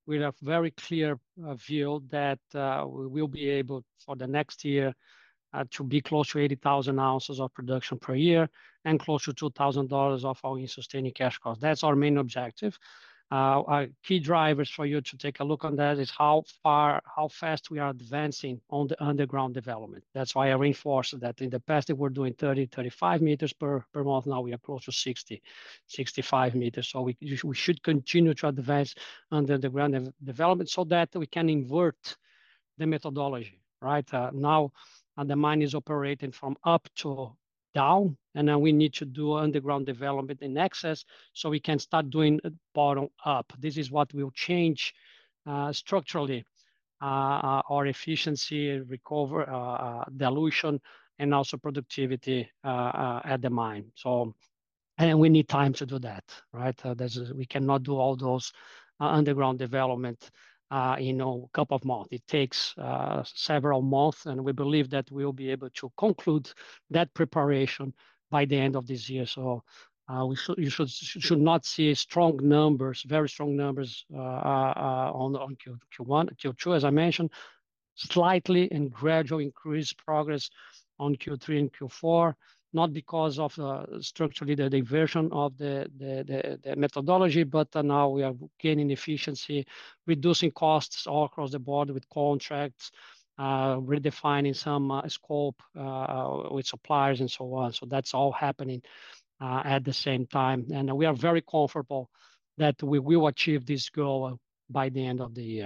we have very clear uh, view that uh, we will be able for the next year uh, to be close to eighty thousand ounces of production per year and close to two thousand dollars of all-in sustaining cash costs. That's our main objective. Uh, our key drivers for you to take a look on that is how far, how fast we are advancing on the underground development. That's why I reinforced that in the past they were doing thirty, thirty-five meters per, per month. Now we are close to sixty, sixty-five meters. So we, we should continue to advance under the ground de development so that we can invert the methodology, right? Uh, now uh, the mine is operating from up to down, and then we need to do underground development in excess so we can start doing bottom up. This is what will change uh, structurally uh, our efficiency, recover, uh, dilution, and also productivity uh, uh, at the mine. So, and we need time to do that, right? Uh, we cannot do all those uh, underground development uh, in a couple of months. It takes uh, several months, and we believe that we'll be able to conclude that preparation by the end of this year. So uh, we should, you should should not see strong numbers, very strong numbers uh, uh, on on Q, Q1, Q two, as I mentioned, slightly and gradual increased progress on Q three and Q four. Not because of uh, structurally the diversion of the, the, the, the methodology, but uh, now we are gaining efficiency, reducing costs all across the board with contracts, uh, redefining some uh, scope uh, with suppliers and so on. So that's all happening uh, at the same time. And we are very comfortable that we will achieve this goal by the end of the year.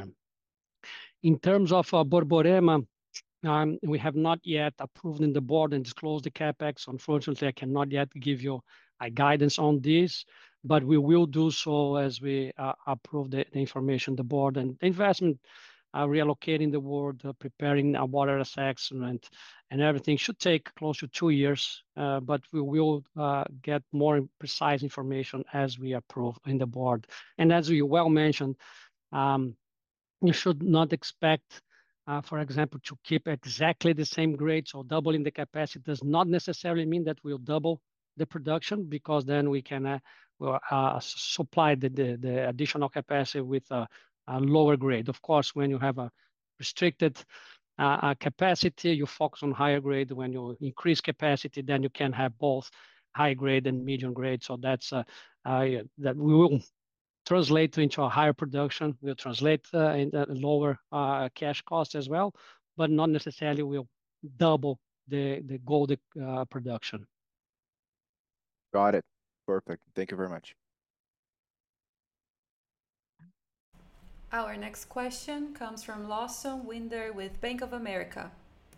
In terms of uh, Borborema, Um, we have not yet approved in the board and disclosed the CapEx. Unfortunately, I cannot yet give you a guidance on this, but we will do so as we uh, approve the, the information, the board and the investment, uh, reallocating the board, uh, preparing a water assessment, and everything should take close to two years, uh, but we will uh, get more precise information as we approve in the board. And as you well mentioned, um, you should not expect Uh, for example, to keep exactly the same grade. So doubling the capacity does not necessarily mean that we'll double the production, because then we can uh, well, uh, supply the, the, the additional capacity with a, a lower grade. Of course, when you have a restricted uh, uh, capacity, you focus on higher grade. When you increase capacity, then you can have both high grade and medium grade. So that's uh, uh, that we will translate into a higher production, will translate uh, in a lower uh, cash cost as well, but not necessarily will double the, the gold uh, production. Got it. Perfect. Thank you very much. Our next question comes from Lawson Winder with Bank of America.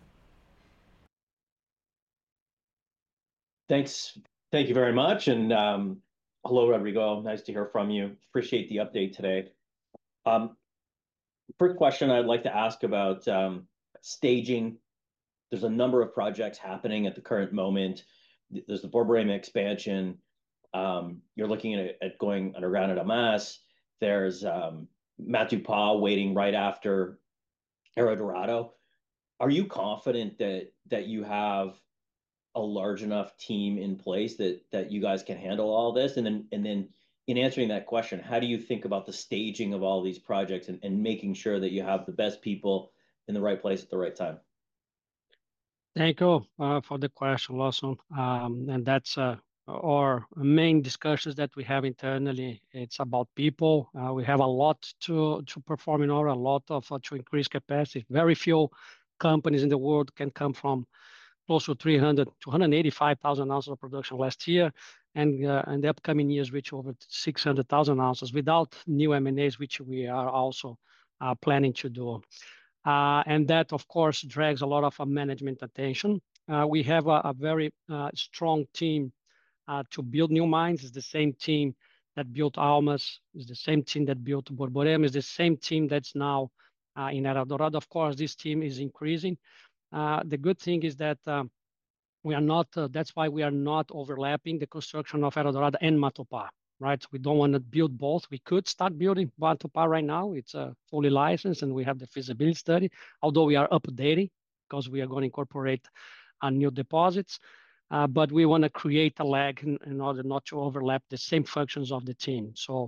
Thanks. Thank you very much. And um, hello, Rodrigo. Nice to hear from you. Appreciate the update today. Um, first question I'd like to ask about um, staging. There's a number of projects happening at the current moment. There's the Borborema expansion. Um, you're looking at, at going underground at Almas. There's um, Matupá waiting right after Eldorado. Are you confident that that you have a large enough team in place that that you guys can handle all this? And then and then in answering that question, how do you think about the staging of all these projects and, and making sure that you have the best people in the right place at the right time? Thank you uh, for the question, Lawson. Um, and that's uh, our main discussions that we have internally. It's about people. Uh, we have a lot to to perform in order, a lot of uh, to increase capacity. Very few companies in the world can come from close to three hundred, two hundred eighty-five thousand ounces of production last year, and uh, in the upcoming years reach over six hundred thousand ounces without new M and As, which we are also uh, planning to do. Uh, and that, of course, drags a lot of uh, management attention. Uh, we have a, a very uh, strong team uh, to build new mines. It's the same team that built Almas, it's the same team that built Borborema, it's the same team that's now uh, in Eldorado. Of course, this team is increasing. Uh, the good thing is that um, we are not, uh, that's why we are not overlapping the construction of Eldorado and Matupá, right? We don't want to build both. We could start building Matupá right now. It's uh, fully licensed and we have the feasibility study, although we are updating because we are going to incorporate uh, new deposits. Uh, but we want to create a lag in, in order not to overlap the same functions of the team. So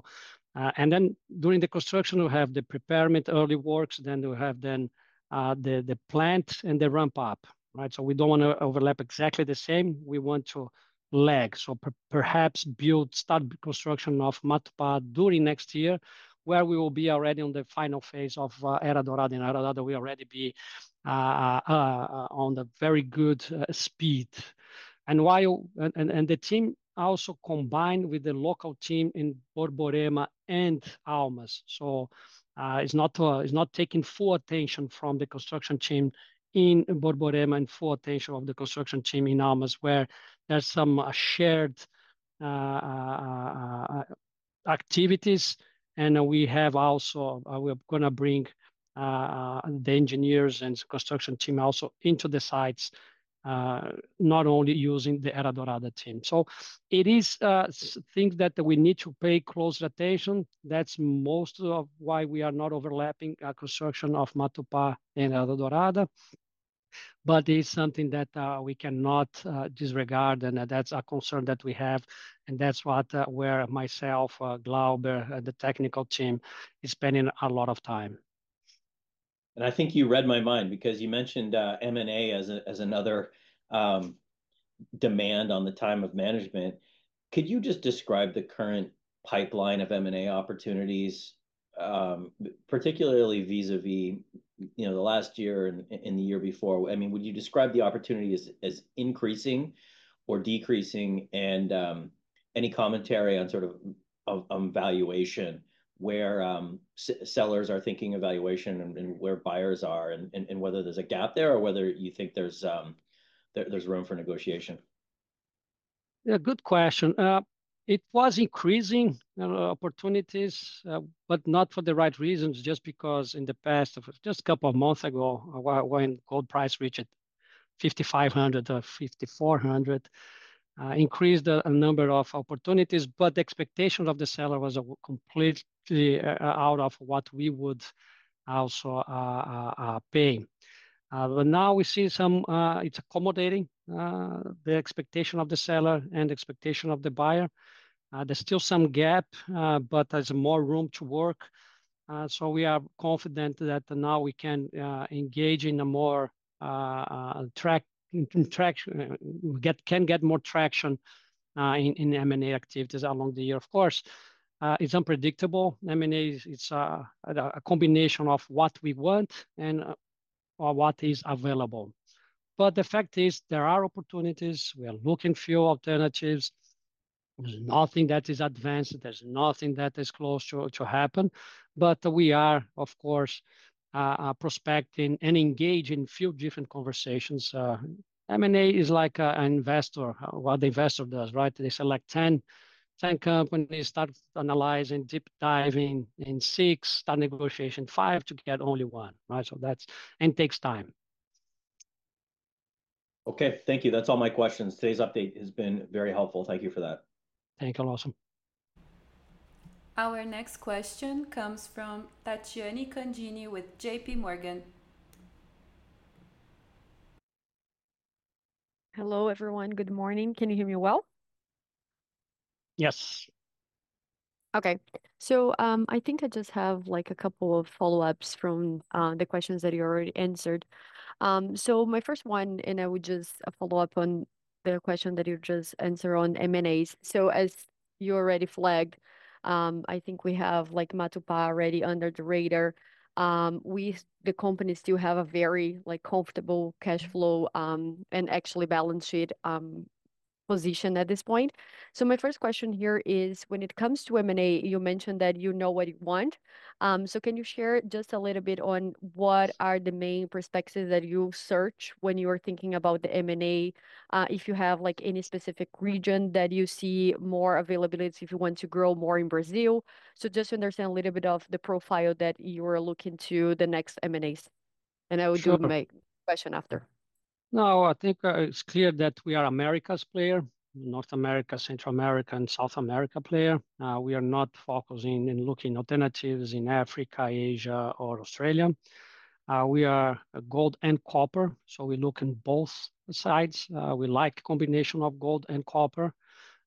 Uh, and then during the construction, we have the preparement, early works, then we have then uh, the, the plant and the ramp up, right? So we don't want to overlap exactly the same. We want to lag. So per perhaps build, start construction of Matupá during next year, where we will be already on the final phase of uh, Era Dorada. In Era Dorada, we already be uh, uh, uh, on the very good uh, speed. And while and, and the team also combined with the local team in Borborema and Almas. So uh, it's not uh, it's not taking full attention from the construction team in Borborema and full attention of the construction team in Almas, where there's some uh, shared uh, uh, uh, activities. And uh, we have also, uh, we're going to bring uh, the engineers and construction team also into the sites, uh, not only using the Era Dorada team. So it is uh, things that we need to pay close attention. That's most of why we are not overlapping uh, construction of Matupá and Era Dorada. But it's something that uh, we cannot uh, disregard, and uh, that's a concern that we have, and that's what uh, where myself, uh, Glauber, uh, the technical team is spending a lot of time. And I think you read my mind because you mentioned uh, M and A as a, as another um, demand on the time of management. Could you just describe the current pipeline of M and A opportunities, um, particularly vis-a-vis, you know, the last year and in the year before? I mean, would you describe the opportunity as, as increasing or decreasing? And um, any commentary on sort of, of, of valuation, where um, sellers are thinking of valuation and, and where buyers are, and, and, and whether there's a gap there or whether you think there's um, there, there's room for negotiation? Yeah, good question. Uh, it was increasing uh, opportunities, uh, but not for the right reasons, just because in the past, just a couple of months ago, uh, when gold price reached fifty-five hundred or fifty-four hundred, uh, increased the number of opportunities, but the expectation of the seller was uh, completely uh, out of what we would also uh, uh, pay. Uh, but now we see some, uh, it's accommodating uh, the expectation of the seller and the expectation of the buyer. Uh, there's still some gap, uh, but there's more room to work. Uh, so we are confident that now we can uh, engage in a more uh, uh, track, traction, get can get more traction uh, in, in M and A activities along the year. Of course, uh, it's unpredictable. M and A is it's a, a combination of what we want and uh, or what is available. But the fact is, there are opportunities. We are looking for alternatives. There's nothing that is advanced. There's nothing that is close to, to happen. But we are, of course, uh, uh, prospecting and engage in few different conversations. Uh, M and A is like a, an investor, uh, what the investor does, right? They select ten, ten companies, start analyzing, deep diving in six, start negotiation five to get only one, right? So that's, and takes time. Okay, thank you. That's all my questions. Today's update has been very helpful. Thank you for that. Thank you, Lawson. Our next question comes from Tatiane Candini with J P Morgan. Hello, everyone. Good morning. Can you hear me well? Yes. Okay. So um, I think I just have like a couple of follow-ups from uh, the questions that you already answered. Um, so my first one, and I would just uh, follow up on the question that you just answered on M and As. So as you already flagged, um, I think we have like Matupá already under the radar. Um, we, the company still have a very like comfortable cash flow um, and actually balance sheet um, position at this point. So my first question here is, when it comes to M and A, you mentioned that you know what you want. Um, so can you share just a little bit on what are the main perspectives that you search when you are thinking about the M and A? Uh, if you have like any specific region that you see more availability, if you want to grow more in Brazil. So just to understand a little bit of the profile that you are looking to the next M and As. And I will Sure. do my question after. No, I think uh, it's clear that we are America's player, North America, Central America, and South America player. Uh, we are not focusing and looking alternatives in Africa, Asia, or Australia. Uh, we are gold and copper, so we look in both sides. Uh, we like combination of gold and copper.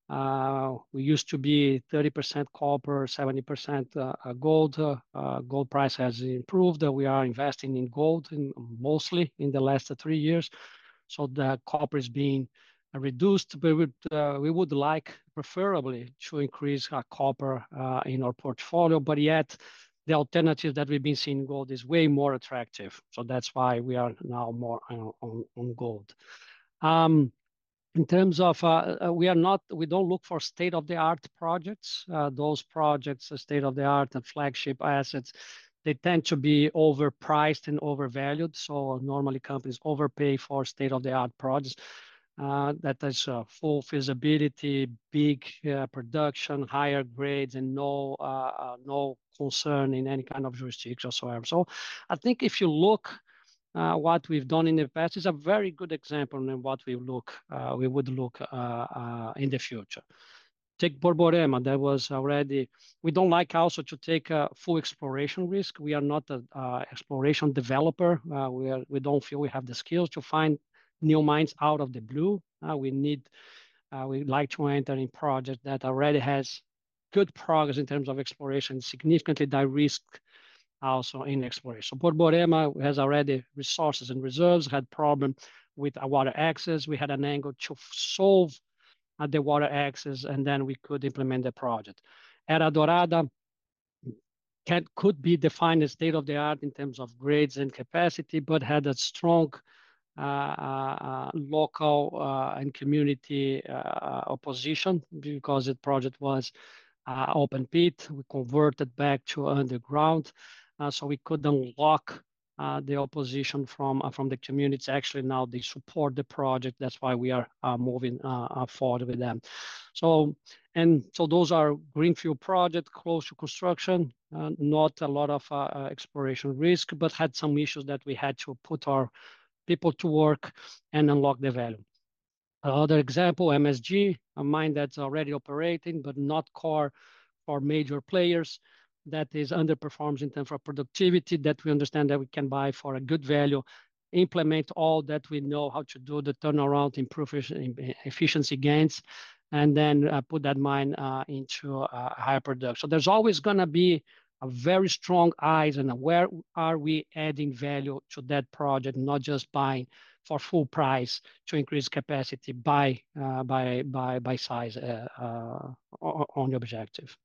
Uh, we used to be thirty percent copper, seventy percent uh, gold. Uh, uh, gold price has improved. Uh, we are investing in gold in, mostly in the last three years. So the copper is being reduced, but we would, uh, we would like preferably to increase uh, copper uh, in our portfolio, but yet the alternative that we've been seeing in gold is way more attractive. So that's why we are now more uh, on, on gold. Um, in terms of, uh, uh, we are not, we don't look for state-of-the-art projects. Uh, those projects, uh, state-of-the-art and flagship assets, they tend to be overpriced and overvalued. So normally companies overpay for state-of-the-art projects. Uh, that is uh, full feasibility, big uh, production, higher grades, and no uh, uh, no concern in any kind of jurisdiction whatsoever. So I think if you look uh, what we've done in the past is a very good example of what we look uh, we would look uh, uh, in the future. Take Borborema, that was already, we don't like also to take a full exploration risk. We are not an uh, exploration developer. Uh, we, are, we don't feel we have the skills to find new mines out of the blue. Uh, we need, uh, we like to enter in projects that already has good progress in terms of exploration, significantly de-risk also in exploration. So Borborema has already resources and reserves, had problem with a water access. We had an angle to solve uh, the water access, and then we could implement the project. Era Dorada can, could be defined as state-of-the-art in terms of grades and capacity, but had a strong uh, uh, local uh, and community uh, opposition because the project was uh, open pit. We converted back to underground, uh, so we could unlock uh, the opposition from uh, from the communities. Actually, now they support the project. That's why we are uh, moving uh, forward with them. So, and so those are greenfield projects close to construction, uh, not a lot of uh, exploration risk, but had some issues that we had to put our people to work and unlock the value. Another example, M S G, a mine that's already operating, but not core for major players, that is underperforms in terms of productivity, that we understand that we can buy for a good value, implement all that we know how to do, the turnaround, improve efficiency gains, and then uh, put that mine uh, into uh, higher production. So there's always going to be a very strong eyes and where are we adding value to that project, not just buying for full price to increase capacity by uh, by by by size uh, uh, on the objective.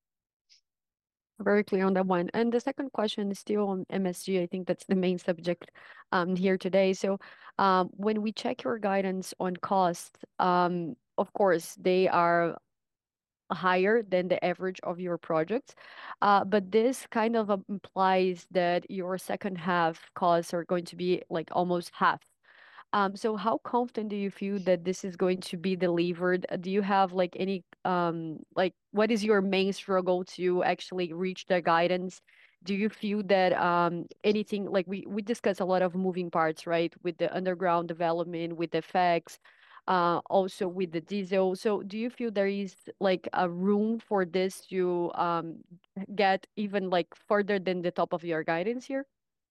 Very clear on that one. And the second question is still on M S G. I think that's the main subject um, here today. So um, when we check your guidance on cost, um, of course, they are higher than the average of your projects. Uh, but this kind of um, implies that your second half costs are going to be like almost half. Um, so how confident do you feel that this is going to be delivered? Uh, Do you have like any um like what is your main struggle to actually reach the guidance? Do you feel that um anything like we we discuss a lot of moving parts, right? With the underground development, with the effects, uh also with the diesel. So do you feel there is like a room for this to um get even like further than the top of your guidance here?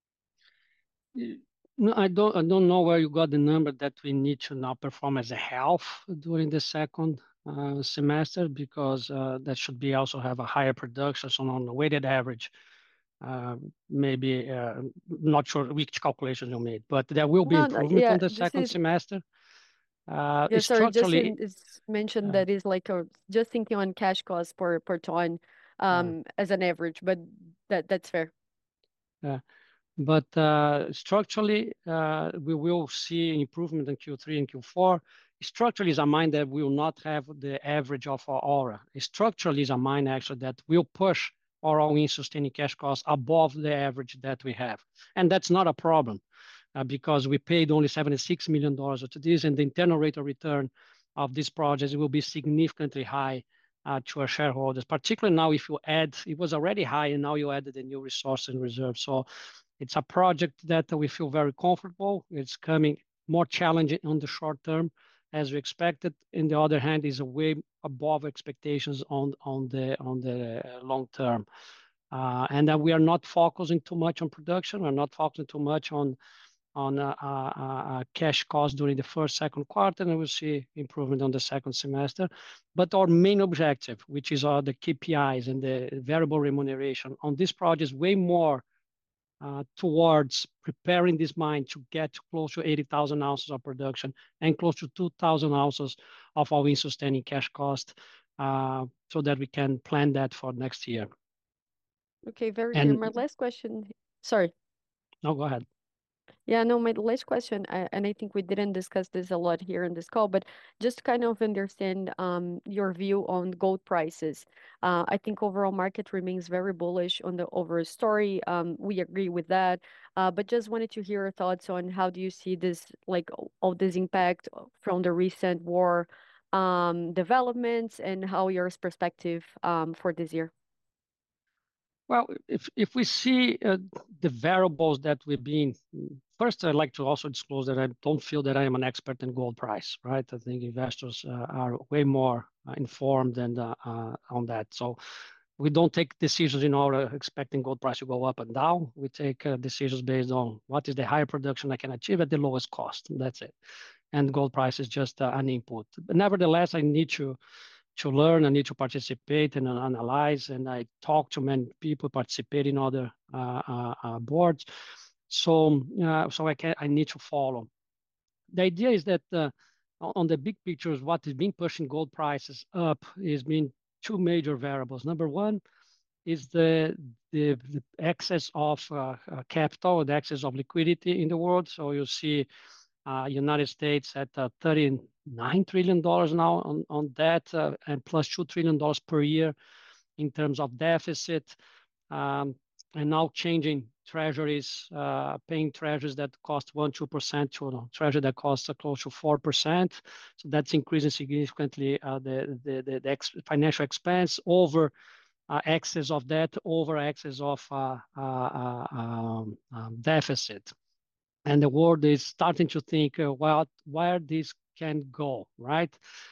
No, I don't. I don't know where you got the number that we need to now perform as a half during the second uh, semester, because uh, that should be also have a higher production. So on the weighted average, uh, maybe uh, not sure which calculation you made, but there will be No, no, improvement yeah, on the this second is semester. Uh, yeah, sorry, just structurally, in, it's mentioned uh, that is like a, just thinking on cash cost per per ton uh, um as an average, but that that's fair. uh, but uh, structurally, uh, we will see improvement in Q three and Q four. Structurally is a mine that will not have the average of our Aura. Structurally is a mine actually that will push our all-in sustaining cash costs above the average that we have. And that's not a problem uh, because we paid only seventy-six million dollars to this, and the internal rate of return of these projects will be significantly high uh, to our shareholders, particularly now if you add, it was already high and now you added the new resource and reserve. So it's a project that we feel very comfortable. It's coming more challenging on the short term as we expected. On the other hand, is way above expectations on on the on the long term, uh, and that we are not focusing too much on production. We're not focusing too much on on uh, uh, uh, cash costs during the first, second quarter, and we'll see improvement on the second semester. But our main objective, which is uh, the K P Is and the variable remuneration on this project, is way more uh, towards preparing this mine to get close to eighty thousand ounces of production and close to two thousand ounces of all-in sustaining cash cost, uh, so that we can plan that for next year. Okay, very And clear. My last question, sorry. No, go ahead. Yeah, no, my last question, I, and I think we didn't discuss this a lot here in this call, but just kind of understand um, your view on gold prices. Uh, I think overall market remains very bullish on the overall story. Um, we agree with that, uh, but just wanted to hear your thoughts on how do you see this, like all all this impact from the recent war um, developments, and how your perspective um, for this year. Well, if if we see uh, the variables that we've been, first, I'd like to also disclose that I don't feel that I am an expert in gold price, right? I think investors uh, are way more uh, informed and uh, uh, on that. So we don't take decisions in order expecting gold price to go up and down. We take uh, decisions based on what is the higher production I can achieve at the lowest cost. That's it. And gold price is just uh, an input. But nevertheless, I need to to learn. I need to participate and analyze, and I talk to many people, participate in other uh, uh, uh, boards. So, uh, so I can I need to follow. The idea is that uh, on the big pictures, what is being pushing gold prices up is being two major variables. Number one is the the, the excess of uh, uh, capital, the excess of liquidity in the world. So you see uh, United States at uh, thirty-nine trillion dollars now on, on debt, uh, and plus two trillion dollars per year in terms of deficit. Um, and now changing treasuries, uh, paying treasuries that cost one, two percent to a treasury that costs uh, close to four percent. So that's increasing significantly uh, the, the, the, the ex financial expense over uh, excess of debt, over excess of uh, uh, uh, um, um, deficit. And the world is starting to think, uh, well, where this can go, right?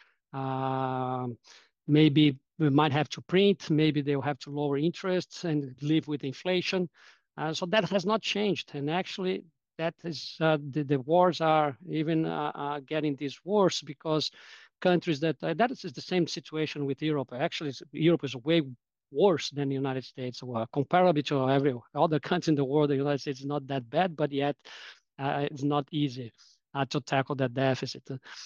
Um, maybe we might have to print, maybe they'll have to lower interests and live with inflation. Uh, so that has not changed. And actually, that is uh, the, the wars are even uh, uh, getting this worse because countries that, uh, that is the same situation with Europe. Actually, Europe is way worse than the United States. Well, comparable to every other country in the world, the United States is not that bad, but yet uh, it's not easy uh, to tackle that deficit.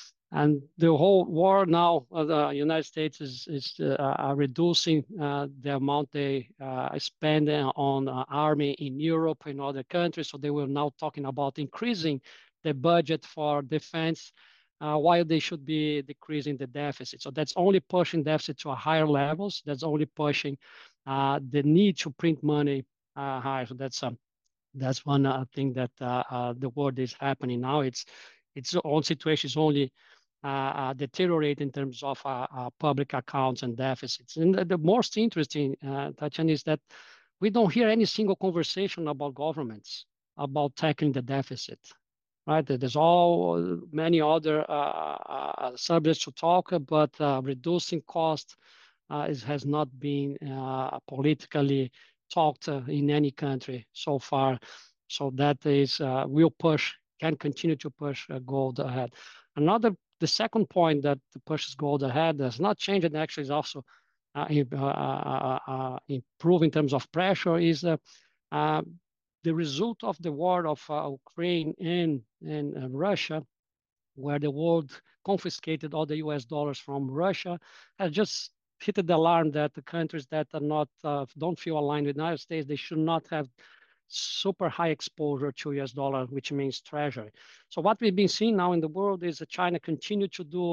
And the whole war now, uh, the United States is, is uh, reducing uh, the amount they uh, spend on uh, army in Europe and other countries. So they were now talking about increasing the budget for defense uh, while they should be decreasing the deficit. So that's only pushing deficit to higher levels. That's only pushing uh, the need to print money uh, higher. So that's um, that's one uh, thing that uh, uh, the world is happening now. It's its own situation is only uh, uh, deteriorate in terms of uh, uh, public accounts and deficits. And the, the most interesting, uh, Tatiana, is that we don't hear any single conversation about governments about tackling the deficit. Right? There's all many other uh, uh, subjects to talk, but uh, reducing cost uh, is, has not been uh, politically talked uh, in any country so far. So that is uh, will push, can continue to push uh, gold ahead. Another, the second point that pushes gold ahead has not changed, and actually is also uh, uh, uh, uh, improve in terms of pressure, is uh, uh, the result of the war of uh, Ukraine and, and uh, Russia, where the world confiscated all the U S dollars from Russia, has just hit the alarm that the countries that are not uh, don't feel aligned with the United States, they should not have super high exposure to U S dollar, which means treasury. So what we've been seeing now in the world is that China continue to do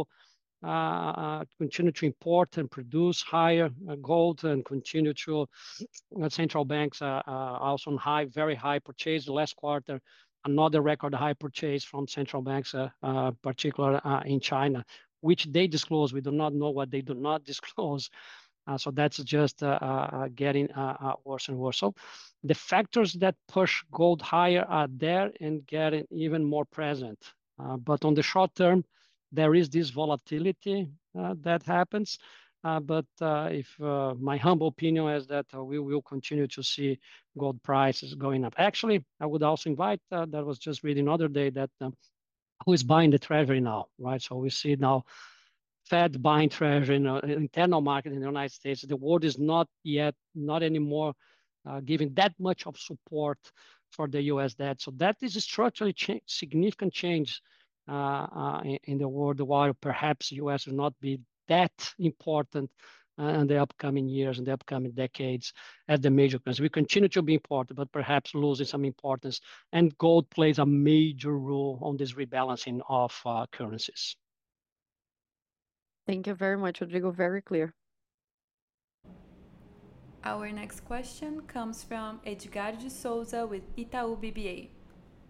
Uh, uh, continue to import and produce higher uh, gold, and continue to uh, central banks uh, uh, also on high, very high purchase. Last quarter, another record high purchase from central banks, uh, uh, particularly uh, in China, which they disclose. We do not know what they do not disclose. Uh, so that's just uh, uh, getting uh, uh, worse and worse. So the factors that push gold higher are there and getting even more present. Uh, but on the short term, there is this volatility uh, that happens. but if my humble opinion is that we will continue to see gold prices going up. Actually, I would also invite, that was just reading the other day, that who is buying the treasury now, right? So we see now Fed buying treasury in the internal market in the United States. The world is not yet, not anymore uh, giving that much of support for the U S debt. So that is a structurally cha significant change uh, uh, in, in the world, while perhaps the U S will not be that important uh, in the upcoming years, in the upcoming decades as the major currency. We continue to be important, but perhaps losing some importance. And gold plays a major role on this rebalancing of uh, currencies. Thank you very much, Rodrigo. Very clear. Our next question comes from Edgar de Souza with Itaú B B A.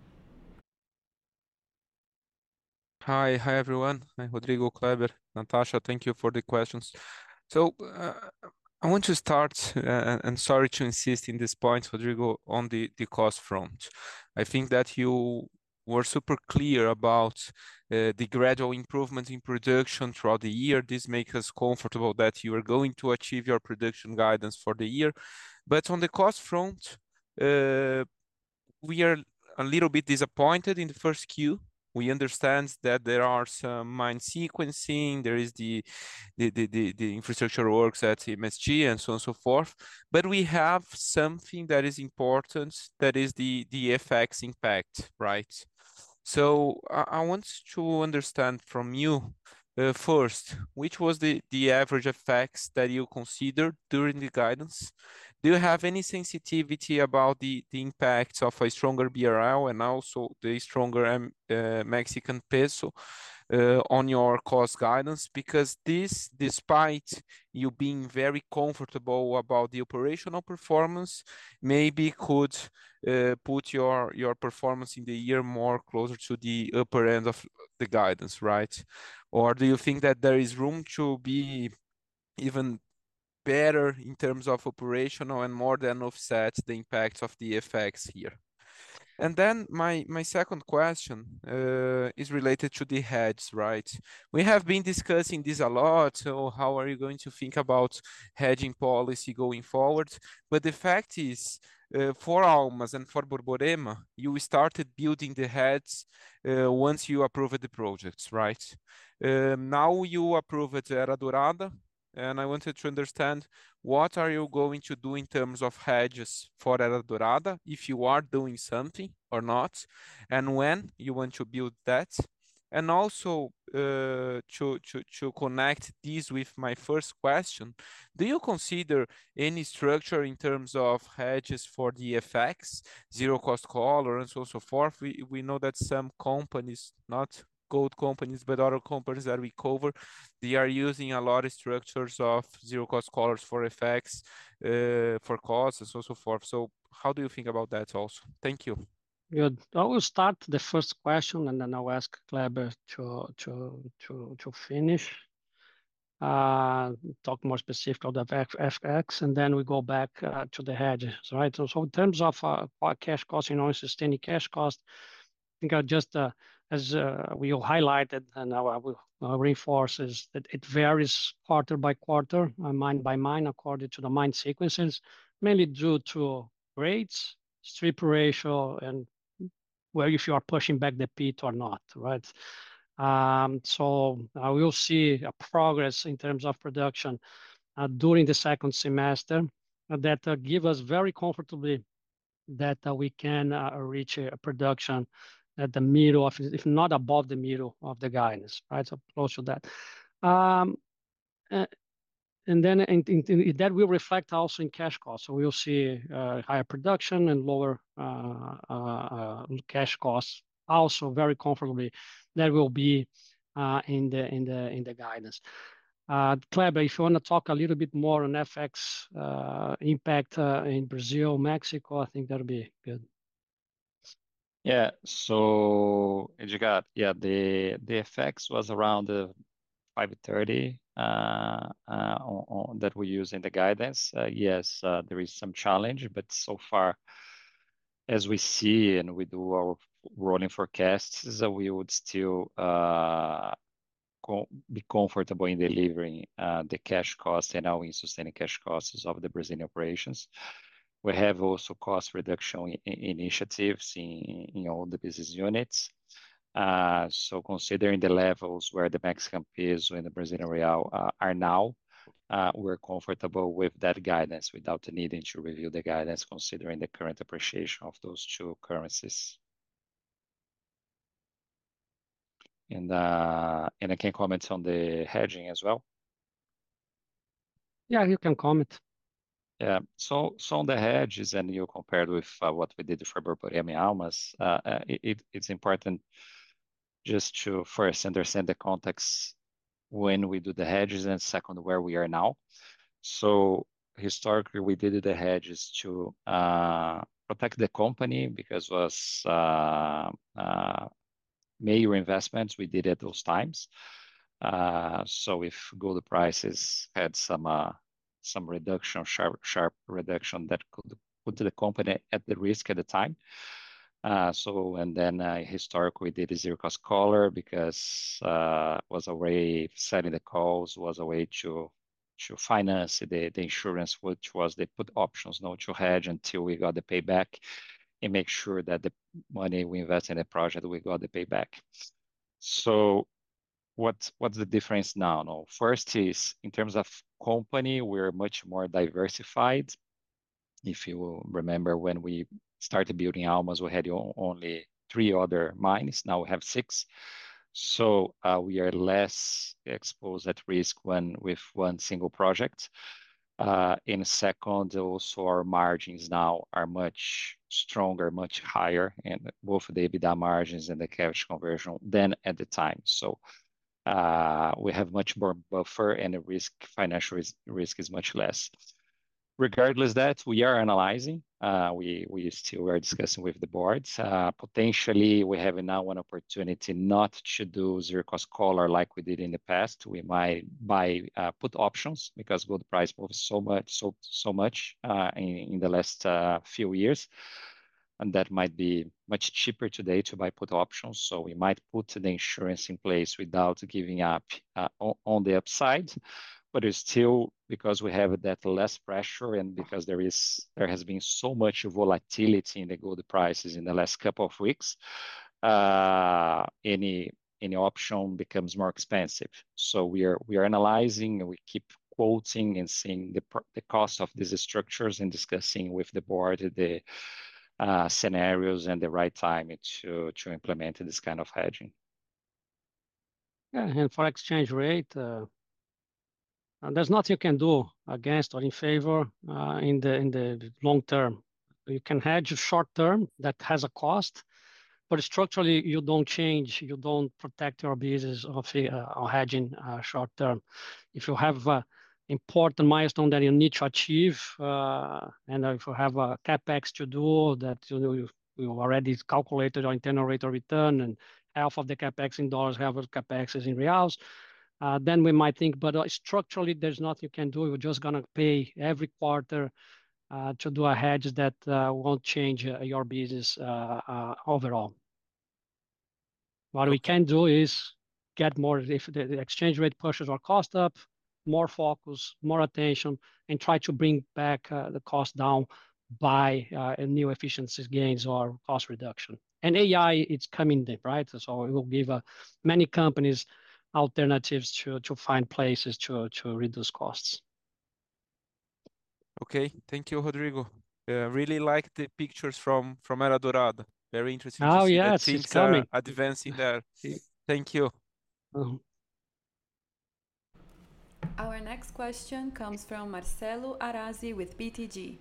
Hi, hi everyone. Hi, Rodrigo, Kleber, Natasha. Thank you for the questions. So uh, I want to start, uh, and sorry to insist in this point, Rodrigo, on the, the cost front. I think that you were super clear about uh, the gradual improvement in production throughout the year. This makes us comfortable that you are going to achieve your production guidance for the year. But on the cost front, uh, we are a little bit disappointed in the first Q. We understand that there are some mine sequencing, there is the, the, the, the, the infrastructure works at M S G and so on and so forth, but we have something that is important, that is the, the F X impact, right? So I, I want to understand from you, uh, first, which was the, the average effects that you considered during the guidance? Do you have any sensitivity about the, the impacts of a stronger B R L and also the stronger um, uh, Mexican peso uh, on your cost guidance? Because this, despite you being very comfortable about the operational performance, maybe could uh, put your, your performance in the year more closer to the upper end of the guidance, right? Or do you think that there is room to be even better in terms of operational and more than offset the impacts of the effects here? And then my, my second question uh, is related to the hedges, right? We have been discussing this a lot. So how are you going to think about hedging policy going forward? But the fact is, uh, for Almas and for Borborema, you started building the hedges uh, once you approved the projects, right? Um, now you approved Era Dorada, and I wanted to understand what are you going to do in terms of hedges for Era Dorada, if you are doing something or not, and when you want to build that. And also uh, to, to, to connect this with my first question, do you consider any structure in terms of hedges for the F X, zero cost collar and so on and so forth? We, we know that some companies, not gold companies, but other companies that we cover, they are using a lot of structures of zero cost collars for F X, uh, for costs and so on and so forth. So how do you think about that also? Thank you. Good. I will start the first question and then I'll ask Kleber to to to to finish. Uh, talk more specific of the F X, and then we go back uh, to the hedges, right? So, so in terms of uh, cash cost, you know, sustaining cash cost, I think I just uh, as uh, we highlighted, and now I will uh, reinforce is that it varies quarter by quarter, uh, mine by mine, according to the mine sequences, mainly due to grades, strip ratio, and where if you are pushing back the pit or not, right? Um, so uh, we'll see a progress in terms of production uh, during the second semester uh, that uh, give us very comfortably that uh, we can uh, reach a production at the middle of, if not above the middle of the guidance, right? So close to that. Um, uh, and then in, in, in, that will reflect also in cash costs. So we'll see uh, higher production and lower uh, uh, cash costs also very comfortably. That will be uh, in the in the in the guidance. Uh, Kleber, if you want to talk a little bit more on F X uh, impact uh, in Brazil, Mexico, I think that'll be good. Yeah. So Edgar, yeah, the the F X was around the five thirty uh, uh, on, on, that we use in the guidance. Uh, yes, uh, there is some challenge, but so far, as we see and we do our rolling forecasts, uh, we would still uh, be comfortable in delivering the cash cost and all-in sustaining cash costs of the Brazilian operations. We have also cost reduction initiatives in all the business units. So considering the levels where the Mexican peso and the Brazilian real are now, we're comfortable with that guidance without needing to review the guidance considering the current appreciation of those two currencies. And I can comment on the hedging as well. Yeah, you can comment. Yeah. So on the hedges, and you compared with what we did for Borborema and Almas, it's important just to first understand the context when we do the hedges, and second, where we are now. So historically, we did the hedges to protect the company because it was major investments we did at those times. So if gold prices had some reduction, sharp reduction, that could put the company at the risk at the time. So and then historically, we did a zero-cost collar because it was a way selling the calls was a way to finance the insurance, which was they put options not to hedge until we got the payback and make sure that the money we invest in the project, we got the payback. So what's the difference now? No, first is in terms of company, we're much more diversified. If you remember when we started building Almas, we had only three other mines. Now we have six. So we are less exposed at risk when with one single project. In second, also our margins now are much stronger, much higher, and both the EBITDA margins and the cash conversion than at the time. So we have much more buffer, and the risk, financial risk is much less. Regardless that, we are analyzing. We still are discussing with the boards. Potentially, we have now an opportunity not to do zero-cost collar like we did in the past. We might buy put options because gold price moves so much, so much in the last few years. And that might be much cheaper today to buy put options. So we might put the insurance in place without giving up on the upside. But it's still because we have that less pressure and because there has been so much volatility in the gold prices in the last couple of weeks, any option becomes more expensive. So we are analyzing, and we keep quoting and seeing the cost of these structures and discussing with the board the scenarios and the right time to implement this kind of hedging. Yeah, and for exchange rate, there's nothing you can do against or in favor in the long term. You can hedge short term, that has a cost, but structurally you don't change, you don't protect your business of hedging short term. If you have an important milestone that you need to achieve, and if you have a CapEx to do that, you already calculated your internal rate of return, and half of the CapEx in dollars, half of the CapEx is in reals, then we might think, but structurally, there's nothing you can do. You're just going to pay every quarter to do a hedge that won't change your business overall. What we can do is get more, if the exchange rate pushes our cost up, more focus, more attention, and try to bring back the cost down by new efficiencies gains or cost reduction. And A I, it's coming in, right? So it will give many companies alternatives to find places to reduce costs. Okay, thank you, Rodrigo. Really like the pictures from Era Dorada. Very interesting oh, to see yes, that things it's coming. are advancing there. Thank you. Uh-huh. Our next question comes from Marcelo Arazi with B T G.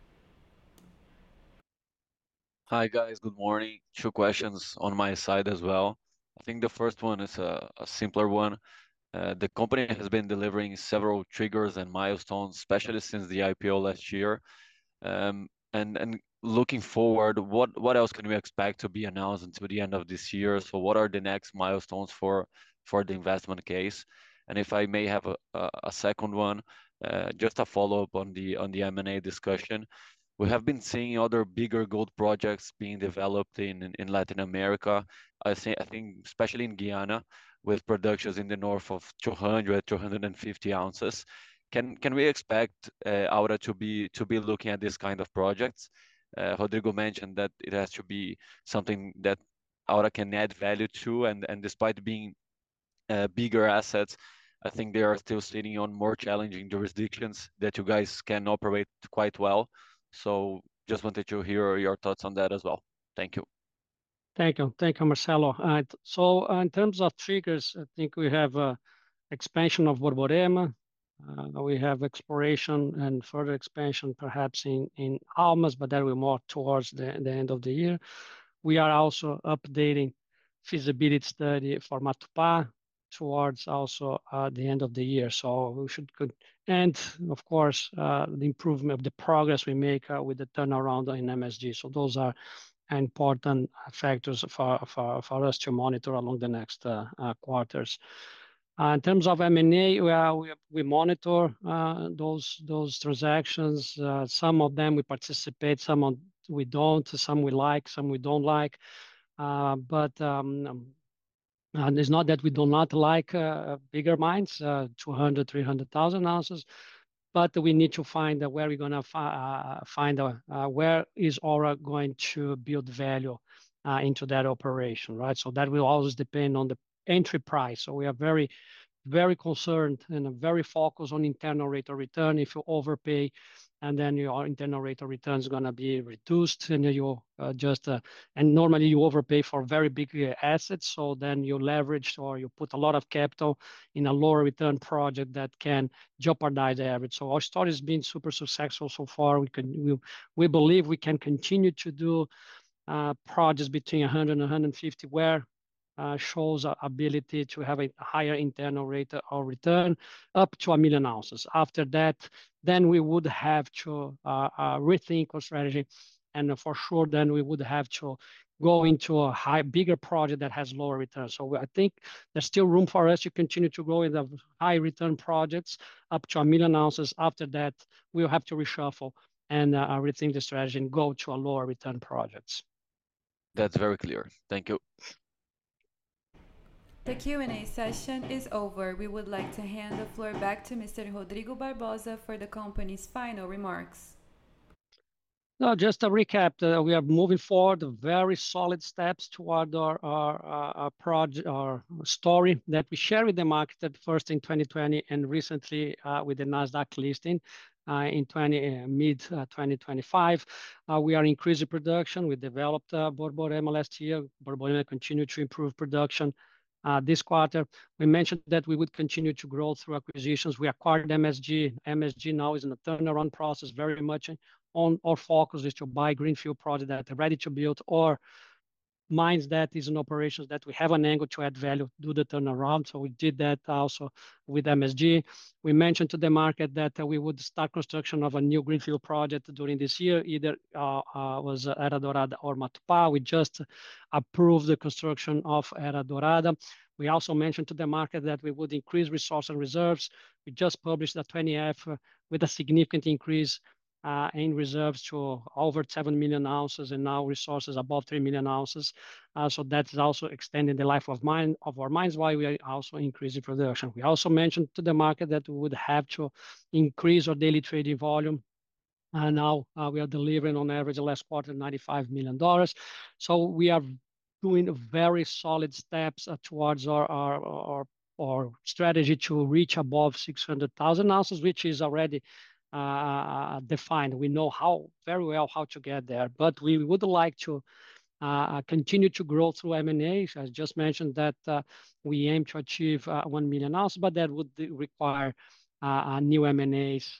Hi guys, good morning. Two questions on my side as well. I think the first one is a, a simpler one. Uh, the company has been delivering several triggers and milestones, especially since the I P O last year. Um, and and looking forward, what what else can we expect to be announced until the end of this year? So what are the next milestones for for the investment case? And if I may have a, a, a second one, uh, just a follow-up on the on the M and A discussion. We have been seeing other bigger gold projects being developed in, in Latin America. I think, I think especially in Guyana, with productions in the north of two hundred, two hundred fifty ounces. Can can we expect uh, Aura to be to be looking at this kind of projects? Uh, Rodrigo mentioned that it has to be something that Aura can add value to, and and despite being uh, bigger assets, I think they are still sitting on more challenging jurisdictions that you guys can operate quite well. So just wanted to hear your thoughts on that as well. Thank you. Thank you. Thank you, Marcelo. Uh, so uh, in terms of triggers, I think we have uh, expansion of Borborema. Uh, we have exploration and further expansion perhaps in, in Almas, but that will more towards the, the end of the year. We are also updating feasibility study for Matupá towards also uh, the end of the year. So we should, could, and of course, uh, the improvement of the progress we make uh, with the turnaround in M S G. So those are important factors for, for, for us to monitor along the next uh, uh, quarters. Uh, in terms of M and A, we, are, we, we monitor uh, those those transactions. Uh, some of them we participate, some of we don't, some we like, some we don't like. Uh, but um, and it's not that we do not like uh, bigger mines, uh, two hundred, three hundred thousand ounces, but we need to find uh, where we're going to fi uh, find uh, uh, where is Aura going to build value uh, into that operation, right? So that will always depend on the entry price. So we are very, very concerned and very focused on internal rate of return. If you overpay, and then your internal rate of return is going to be reduced, and you uh, just uh, and normally you overpay for very big uh, assets, so then you leverage or you put a lot of capital in a lower return project that can jeopardize the average. So our story has been super successful so far. We can we, we believe we can continue to do uh, projects between one hundred and one hundred fifty where Uh, shows our ability to have a higher internal rate of return up to a million ounces. After that, then we would have to uh, uh, rethink our strategy, and for sure, then we would have to go into a high, bigger project that has lower returns. So I think there's still room for us to continue to grow in the high return projects up to a million ounces. After that, we'll have to reshuffle and uh, rethink the strategy and go to a lower return projects. That's very clear. Thank you. The Q and A session is over. We would like to hand the floor back to Mister Rodrigo Barbosa for the company's final remarks. No, just a recap. Uh, we are moving forward, very solid steps toward our, our, our, our project, our story that we shared with the market at first in twenty twenty and recently uh, with the NASDAQ listing uh, in twenty, uh, mid uh, twenty twenty-five. Uh, we are increasing production. We developed uh, Borborema last year. Borborema continued to improve production. Uh, this quarter, we mentioned that we would continue to grow through acquisitions. We acquired M S G. M S G now is in a turnaround process, very much on our focus is to buy greenfield projects that are ready to build or mines that is in operations that we have an angle to add value, do the turnaround. So we did that also with M S G. We mentioned to the market that uh, we would start construction of a new greenfield project during this year, either uh, uh, was Era Dorada or Matupá. We just approved the construction of Era Dorada. We also mentioned to the market that we would increase resource and reserves. We just published the twenty F uh, with a significant increase Uh, in reserves to over seven million ounces and now resources above three million ounces. Uh, so that's also extending the life of mine of our mines while we are also increasing production. We also mentioned to the market that we would have to increase our daily trading volume. And now uh, we are delivering on average the last quarter ninety-five million dollars. So we are doing very solid steps uh, towards our, our, our, our strategy to reach above six hundred thousand ounces, which is already Uh, defined. We know how very well how to get there, but we would like to uh, continue to grow through M and A. I just mentioned that uh, we aim to achieve uh, one million ounces, but that would require uh, new M and As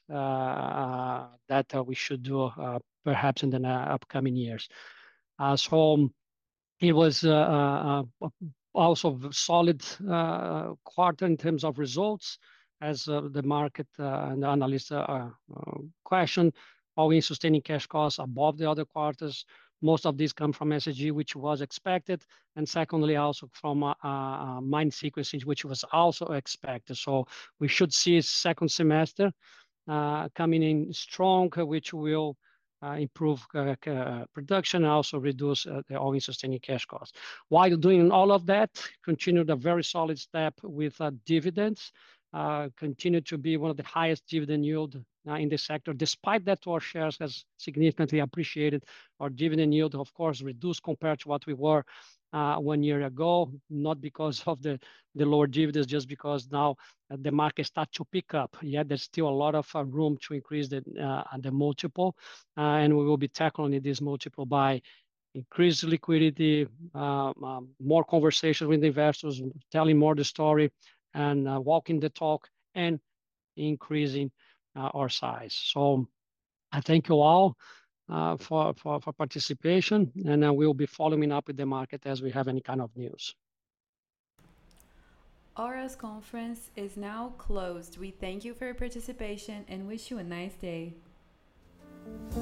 uh, that uh, we should do uh, perhaps in the upcoming years. Uh, so it was uh, uh, also a solid uh, quarter in terms of results. As uh, the market uh, and the analysts uh, uh, question, all-in sustaining cash costs above the other quarters. Most of these come from S S G, which was expected, and secondly, also from uh, uh, mine sequencing, which was also expected. So we should see a second semester uh, coming in strong, which will improve production, and also reduce the all-in sustaining cash costs. While doing all of that, continued a very solid step with dividends, continue to be one of the highest dividend yield in the sector. Despite that, our shares has significantly appreciated. Our dividend yield, of course, reduced compared to what we were Uh, one year ago, not because of the, the lower dividends, just because now uh, the market start to pick up. Yeah, there's still a lot of uh, room to increase the, uh, the multiple, uh, and we will be tackling this multiple by increased liquidity, uh, um, more conversation with investors, telling more the story, and uh, walking the talk, and increasing uh, our size. So I thank you all. Uh, for, for, for participation, and uh, we'll be following up with the market as we have any kind of news. Aura's conference is now closed. We thank you for your participation and wish you a nice day.